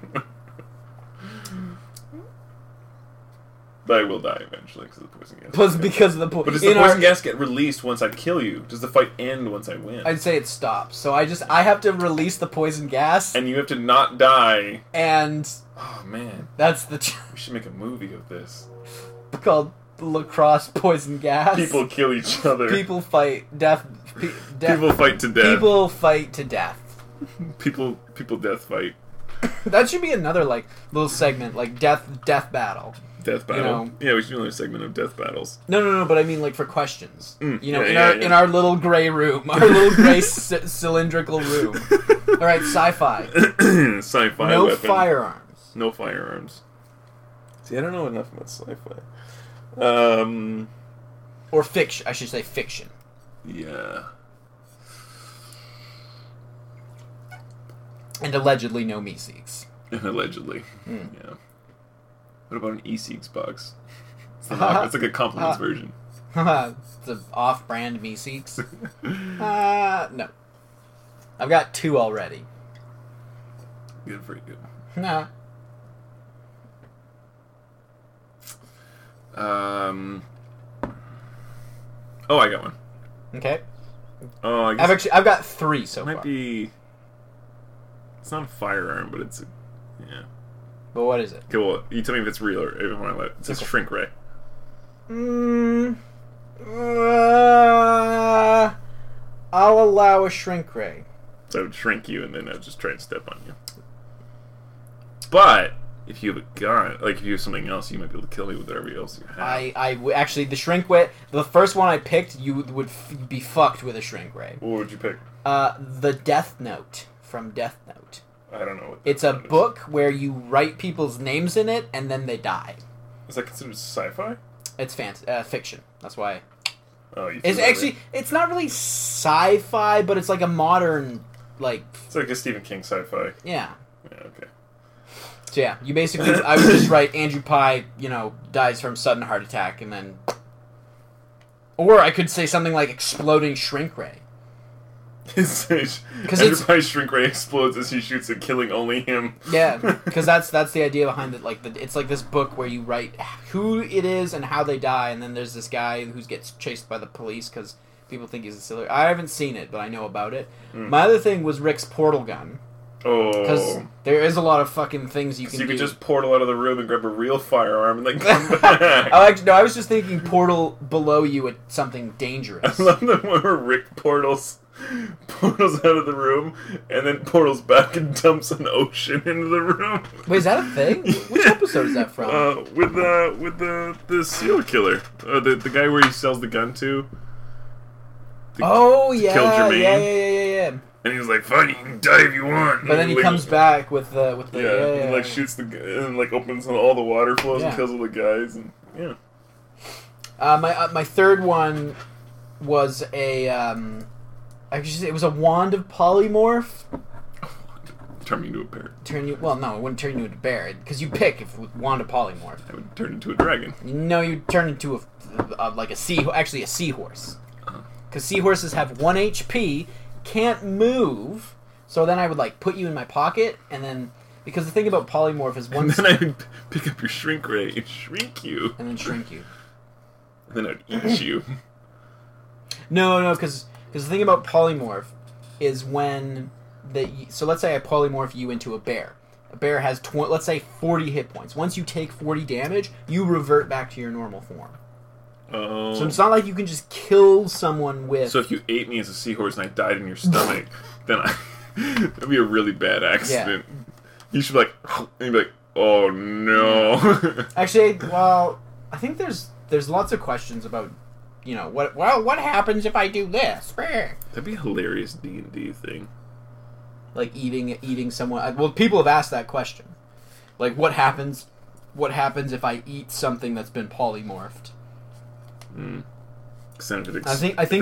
But I will die eventually because of the poison gas. Because of the poison. But does the poison gas get released once I kill you? Does the fight end once I win? I'd say it stops. So I have to release the poison gas. And you have to not die. And... Oh, man. That's the... We should make a movie of this. Called lacrosse poison gas. People kill each other. People fight death. People fight to death. People fight to death. People death fight. That should be another like little segment, like death battle. Death battle. You know, yeah, we should do another segment of death battles. No, but I mean like for questions. You know, yeah, in our little gray room, our little gray cylindrical room. All right, sci-fi. Sci-fi. No weapon. firearms. No firearms. See, I don't know enough about sci-fi. Or fiction. I should say fiction. Yeah. And allegedly no Meeseeks. And allegedly. Yeah. What about an E-Seeks box? It's like a compliments version. It's an off-brand Meeseeks. No. I've got 2 already. Good, pretty good. Nah. Oh, I got one. Okay. Oh, I guess I've got 3 so it might far. be. It's not a firearm, but it's yeah. But what is it? Okay, well, you tell me if it's real or if I want to let it. It says shrink ray. I'll allow a shrink ray. So I would shrink you, and then I would just try and step on you. But if you have a gun, like if you have something else, you might be able to kill me with whatever else you have. Actually, the shrink ray, the first one I picked, you would be fucked with a shrink ray. What would you pick? The Death Note from Death Note. I don't know what It's a that is. book where you write people's names in it, and then they die. Is that considered sci-fi? It's fiction. That's why. Oh, you It's threw that actually, it's not really sci-fi, but it's like a modern, like... It's like a Stephen King sci-fi. Yeah. Yeah, okay. So yeah, you basically, I would just write Andrew Pye, dies from sudden heart attack, and then... Or I could say something like exploding shrink ray. Enterprise shrink ray explodes as he shoots it, killing only him. Yeah, because that's the idea behind it. Like it's like this book where you write who it is and how they die, and then there's this guy who gets chased by the police because people think he's a serial. I haven't seen it, but I know about it. My other thing was Rick's portal gun. Oh, because there is a lot of fucking things you can do. You could just portal out of the room and grab a real firearm and then come back. I was just thinking portal below you at something dangerous. I love the one where Rick portals out of the room and then portals back and dumps an ocean into the room. Wait, is that a thing? Which episode is that from? With the serial killer, the guy where he sells the gun to. Oh yeah, kill Jermaine. yeah. And he was like, "Fine, you can die if you want." But then he comes back with the he like shoots the gun and like opens all the water flows and kills all the guys and yeah. My third one was actually it was a wand of polymorph. Turn me into a bear. No, it wouldn't turn you into a bear because you pick if with wand of polymorph. I would turn into a dragon. No, you turn into a seahorse. Because seahorses have 1 HP, can't move. So then I would like put you in my pocket, and then because the thing about polymorph is once and then I would pick up your shrink ray and shrink you, and then shrink you. And then I'd eat you. No, because the thing about polymorph is when so let's say I polymorph you into a bear. A bear has let's say 40 hit points. Once you take 40 damage, you revert back to your normal form. Oh. So it's not like you can just kill someone with... So if you ate me as a seahorse and I died in your stomach, then that'd be a really bad accident. Yeah. You should be like... And you'd be like, oh no. Actually, well, I think there's lots of questions about, what happens if I do this? That'd be a hilarious D&D thing. Like eating someone... Well, people have asked that question. Like, what happens if I eat something that's been polymorphed? I think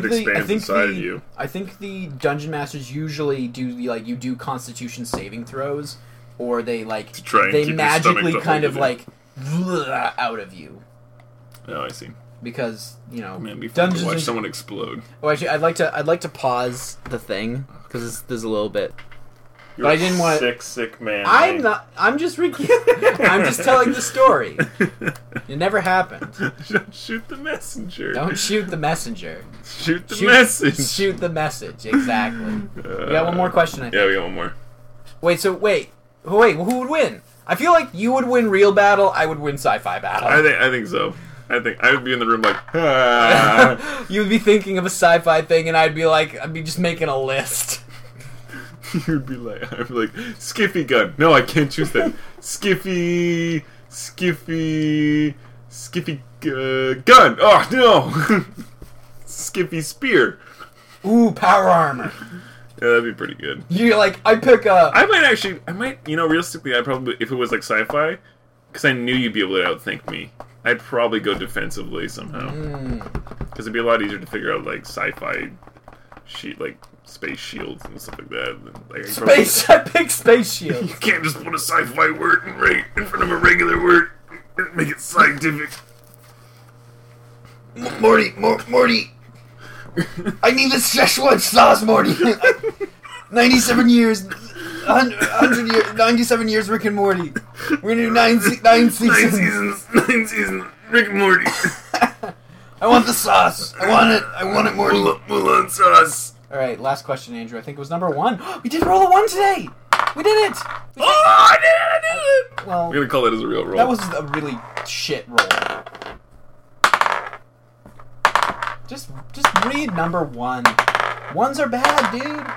the dungeon masters usually do you do Constitution saving throws, or they magically kind of out of you. Oh, I see. Because man, be fun to watch someone explode. Oh, actually, I'd like to pause the thing because there's a little bit. But I didn't want sick man. I'm not. I'm just I'm just telling the story. It never happened. Don't shoot the messenger. Don't shoot the messenger. Shoot the message. Shoot the message. Exactly. We got one more question. I think. Yeah, we got one more. Wait. Who would win? I feel like you would win real battle. I would win sci-fi battle. I think so. I think I would be in the room like. Ah. You would be thinking of a sci-fi thing, and I'd be just making a list. You'd be like, Skiffy gun. No, I can't choose that. Skiffy gun. Oh no, Skiffy spear. Ooh, power armor. Yeah, that'd be pretty good. You're like, I might, realistically, I'd probably, if it was like sci-fi, because I knew you'd be able to outthink me, I'd probably go defensively somehow. Because it'd be a lot easier to figure out like sci-fi space shields and stuff like that. I pick space shields. You can't just put a sci-fi word right in front of a regular word and make it scientific. Morty. I need the Szechuan sauce, Morty. 97 years, 97 years, Rick and Morty. We're gonna do 9 seasons. 9 seasons. Rick and Morty. I want the sauce. I want it. I want it more. Mulan sauce. All right, last question, Andrew. I think it was number 1. We did roll a 1 today. We did it. I did it. Well, We're gonna call that as a real roll. that was a really shit roll. Just read number 1. 1s are bad, dude.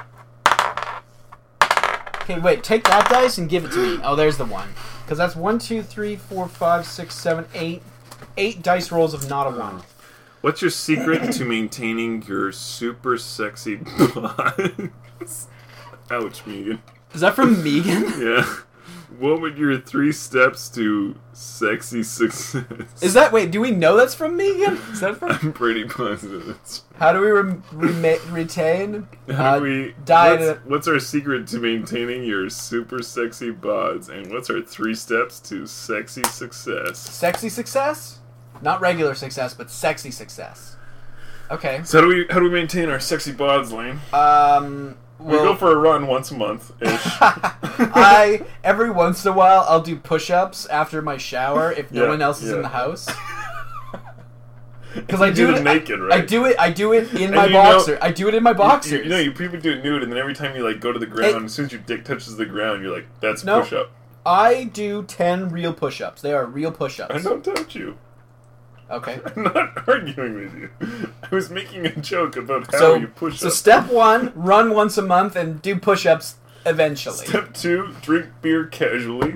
Okay, wait. Take that dice and give it to me. Oh, there's the 1. Because that's 1, 2, 3, 4, 5, 6, 7, 8. 8 dice rolls of not a 1. What's your secret to maintaining your super sexy bods? Ouch, Megan. Is that from Megan? Yeah. What would your 3 steps to sexy success? Is that, wait, do we know that's from Megan? Is that from? I'm pretty positive it's... How do we retain? How do we... Diet. What's our secret to maintaining your super sexy bods? And what's our 3 steps to sexy success? Sexy success? Not regular success, but sexy success. Okay. So how do we maintain our sexy bods, Lane? We Well, go for a run once a month-ish. every once in a while, I'll do push-ups after my shower if no Yeah, one else is yeah. in the house. Because You I do it naked, right? I do it in And my you know- boxer. I do it in my boxers. You people do it nude, and then every time you like go to the ground, as soon as your dick touches the ground, you're like, "That's No. push-up." I do 10 real push-ups. They are real push-ups. I don't touch you. Okay. I'm not arguing with you. I was making a joke about how So, you push so up. step 1, run once a month and do push-ups eventually. Step 2, drink beer casually.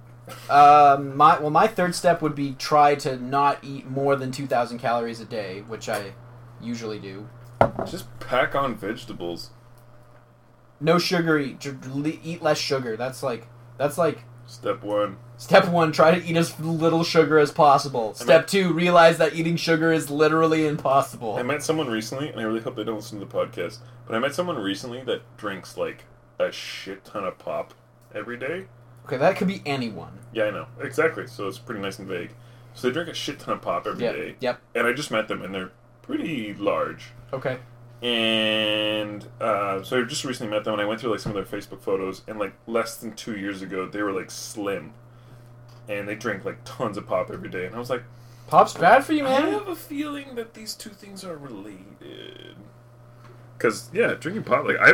My third step would be try to not eat more than 2,000 calories a day, which I usually do. Just pack on vegetables. No sugar, eat less sugar. That's like Step 1. step 1, try to eat as little sugar as possible. Step 2, realize that eating sugar is literally impossible. I met someone recently, and I really hope they don't listen to the podcast, but I met someone recently that drinks like a shit ton of pop every day. Okay, that could be anyone. Yeah, I know. Exactly. So it's pretty nice and vague. So they drink a shit ton of pop every day. Yep. And I just met them, and they're pretty large. Okay. And so I just recently met them, and I went through like some of their Facebook photos, and like less than 2 years ago, they were like slim, and they drank like tons of pop every day. And I was like, Pop's bad for you, I man. have a feeling that these two things are related. Because yeah, drinking pop, like I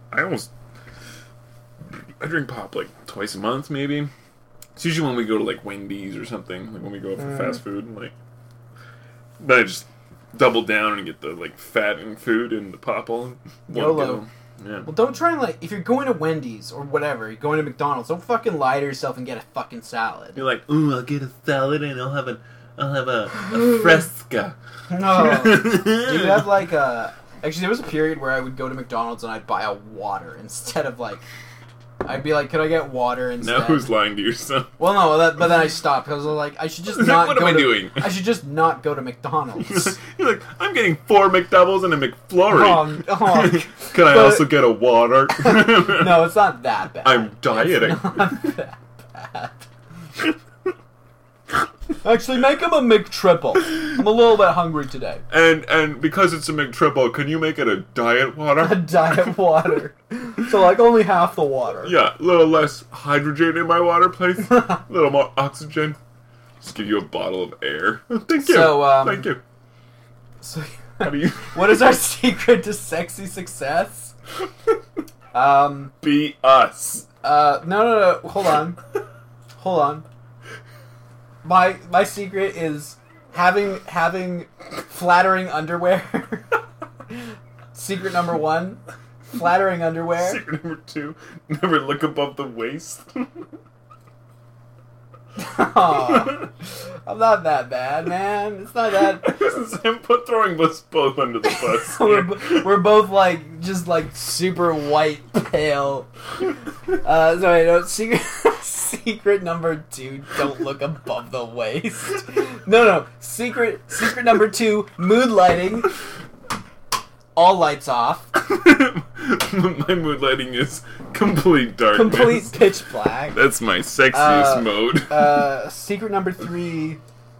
drink pop like twice a month, maybe. It's usually when we go to like Wendy's or something, like when we go out for fast food, and like. But I just double down and get the like fattening food and the pop all in one YOLO. go. Yeah. Well, don't try and if you're going to Wendy's or whatever, you're going to McDonald's, don't fucking lie to yourself and get a fucking salad. You're like, ooh, I'll get a salad and I'll have a fresca. No. You have like actually there was a period where I would go to McDonald's and I'd buy a water instead of like I'd be like, could I get water instead? Now who's lying to yourself? Well, no, but then I stopped because I was like, I should just What not am go I to, doing? I should just not go to McDonald's. You're like, I'm getting 4 McDoubles and a McFlurry. Can I but- also get a water? No, it's not that bad. I'm dieting. It's not that bad. Actually, make him a McTriple. I'm a little bit hungry today. And because it's a McTriple, can you make it a diet A water? diet water. So, like, only half the water. Yeah, a little less hydrogen in my water, please. A little more oxygen. Just give you a bottle of air. Thank you. So, Thank you. So, How do you what is our secret to sexy success? be us? No. Hold on. My secret is having flattering underwear. Secret number 1, flattering underwear. Secret number 2, never look above the waist. Aw, I'm not that bad, man. It's not that. This is him throwing us both under the bus. We're both like just like super white, pale. Sorry, no, secret number 2: don't look above the waist. No. Secret number 2: mood lighting. All lights off. My mood lighting is complete darkness. Complete pitch black. That's my sexiest mode. Secret number 3.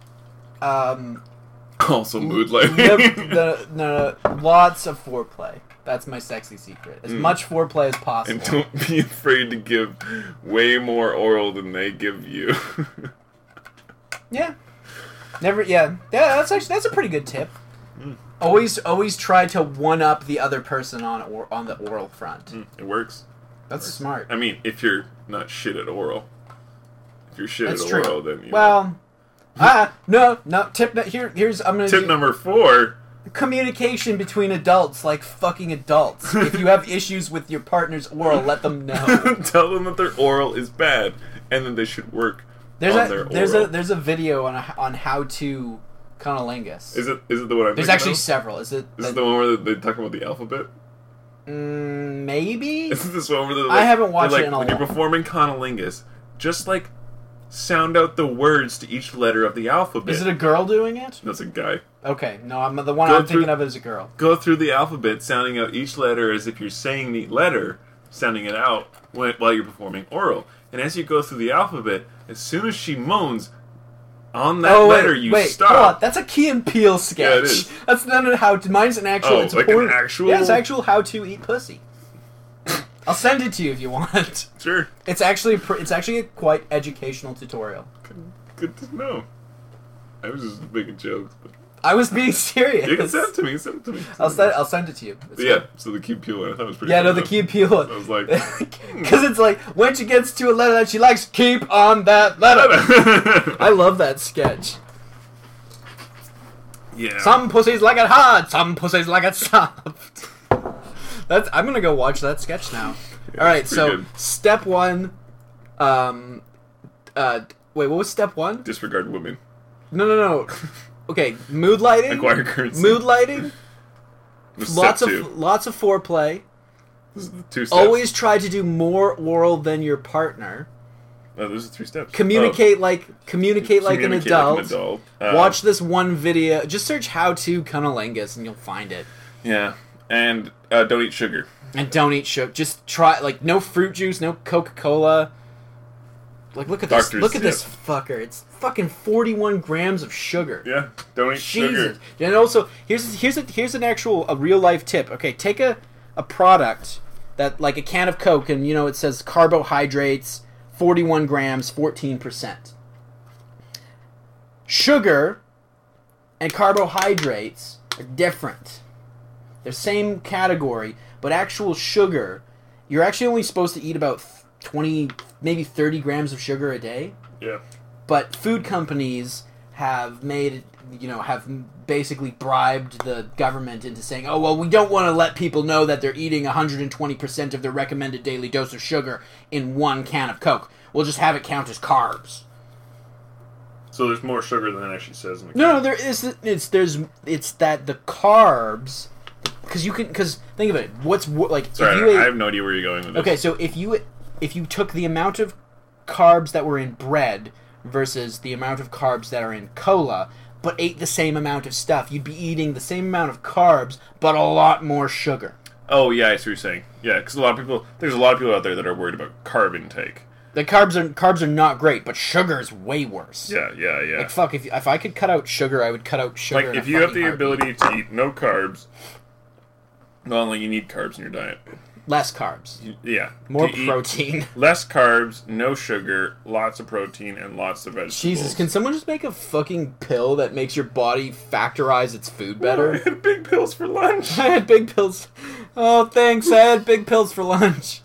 Also mood lighting. No, lots of foreplay. That's my sexy secret. As much foreplay as possible. And don't be afraid to give way more oral than they give you. Yeah. Never. Yeah. That's a pretty good tip. Always try to one up the other person on the oral front. It works. That's smart. I mean, if you're not shit at oral. If you're shit That's at true. oral, then you well, no. Here's I'm gonna tip number 4. Communication between adults, like fucking adults. If you have issues with your partner's oral, let them know. Tell them that their oral is bad, and then they should work on their oral. There's a video on how to cunnilingus. Is it the one I'm There's thinking actually of? several. Is it the one where they talk about the alphabet? Maybe. Is this one where they're I haven't watched like, it in a when while. you're performing cunnilingus, just like sound out the words to each letter of the alphabet. Is it a girl doing it? That's a guy. Okay, no, the one Go I'm thinking through- of is a girl. Go through the alphabet, sounding out each letter as if you're saying the letter, sounding it out while you're performing oral. And as you go through the alphabet, as soon as she moans on that letter, you stop. Hold on. That's a Key and Peele sketch. Yeah, it is. That's not a how to. Mine's an actual. Oh, it's like a porn, an actual? Yeah, it's actual how to eat pussy. I'll send it to you if you want. Sure. It's actually a quite educational tutorial. Good to know. I was just making jokes, but I was being serious. you can send it to me. Send it to me. I'll send it to you. It's Yeah. good. So the Key and Peele one, I thought it was pretty. Yeah, no, funny, the Key and Peele one. I was like, because it's like when she gets to a letter that she likes, keep on that letter. I love that sketch. yeah. Some pussies like it hard, some pussies like it soft. I'm gonna go watch that sketch now. Yeah, All right, it's so pretty good. step 1. Wait, what was step 1? Disregard women. No. Okay, mood lighting. Acquire currency. Mood lighting. Step Lots 2. of foreplay. This is the 2 steps. Always try to do more oral than your partner. Oh, those are 3 steps. Communicate like an Communicate adult. Like an adult. Watch this one video. Just search how to cunnilingus and you'll find it. Yeah, and don't eat sugar. And don't eat sugar. Just try no fruit juice, no Coca-Cola. Like look at this. Look at this fucker. It's fucking 41 grams of sugar. Yeah, don't eat Jesus. sugar. And also here's an actual real life tip. Okay, take a product that like a can of Coke and it says carbohydrates 41 grams 14%. Sugar and carbohydrates are different. They're same category, but actual sugar, you're actually only supposed to eat about 20, maybe 30 grams of sugar a day. Yeah. But food companies have have basically bribed the government into saying, oh, well, we don't want to let people know that they're eating 120% of their recommended daily dose of sugar in one can of Coke. We'll just have it count as carbs. So there's more sugar than it actually says in the can. No, there is. It's that the carbs, because think of it. Sorry, I have no idea where you're going with this. Okay, so if you took the amount of carbs that were in bread versus the amount of carbs that are in cola, but ate the same amount of stuff, you'd be eating the same amount of carbs, but a lot more sugar. Oh, yeah, I see what you're saying. Yeah, because there's a lot of people out there that are worried about carb intake. The carbs are not great, but sugar is way worse. Yeah. Like, fuck, if I could cut out sugar, I would cut out sugar. Like, if you have the ability to eat no carbs, not only you need carbs in your diet. Less carbs. Yeah. More protein. Less carbs, no sugar, lots of protein, and lots of vegetables. Jesus, can someone just make a fucking pill that makes your body factorize its food better? I had big pills for lunch. I had big pills. Oh, thanks. I had big pills for lunch.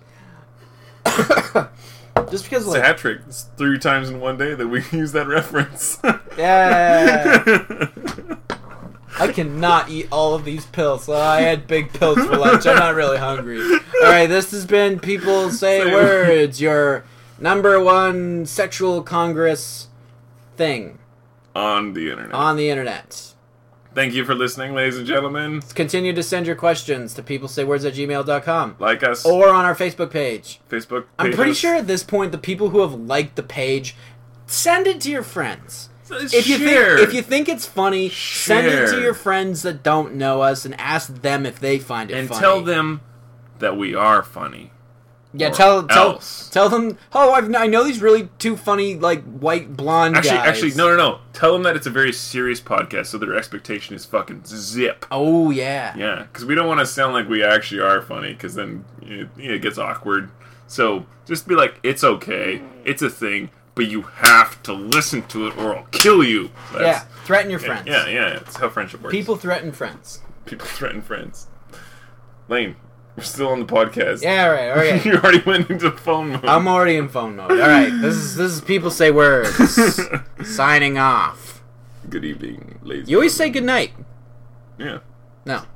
Just because, It's a hat trick. It's 3 times in one day that we use that reference. Yeah. I cannot eat all of these pills. So I had big pills for lunch. I'm not really hungry. Alright, this has been People Say Words, your #1 sexual congress thing. On the internet. Thank you for listening, ladies and gentlemen. Continue to send your questions to peoplesaywords@gmail.com. Like us. Or on our Facebook page. Facebook I'm pages. pretty sure at this point the people who have liked the page, send it to your friends. If you think it's funny, send it to your friends that don't know us and ask them if they find it funny. And tell them that we are funny. Yeah, tell them. Oh, I know these really 2 funny white blonde guys. Actually, no. Tell them that it's a very serious podcast, so their expectation is fucking zip. Oh yeah. Yeah, because we don't want to sound like we actually are funny, because then it gets awkward. So just be like, it's okay, it's a thing. but you have to listen to it or I'll kill you. Threaten your friends. Yeah. That's how friendship works. People threaten friends. People threaten friends. Lane, we're still on the podcast. Yeah, all right, okay. You already went into phone mode. I'm already in phone mode. All right, this is people say words. Signing off. Good evening, ladies. You always say good night. Yeah. No.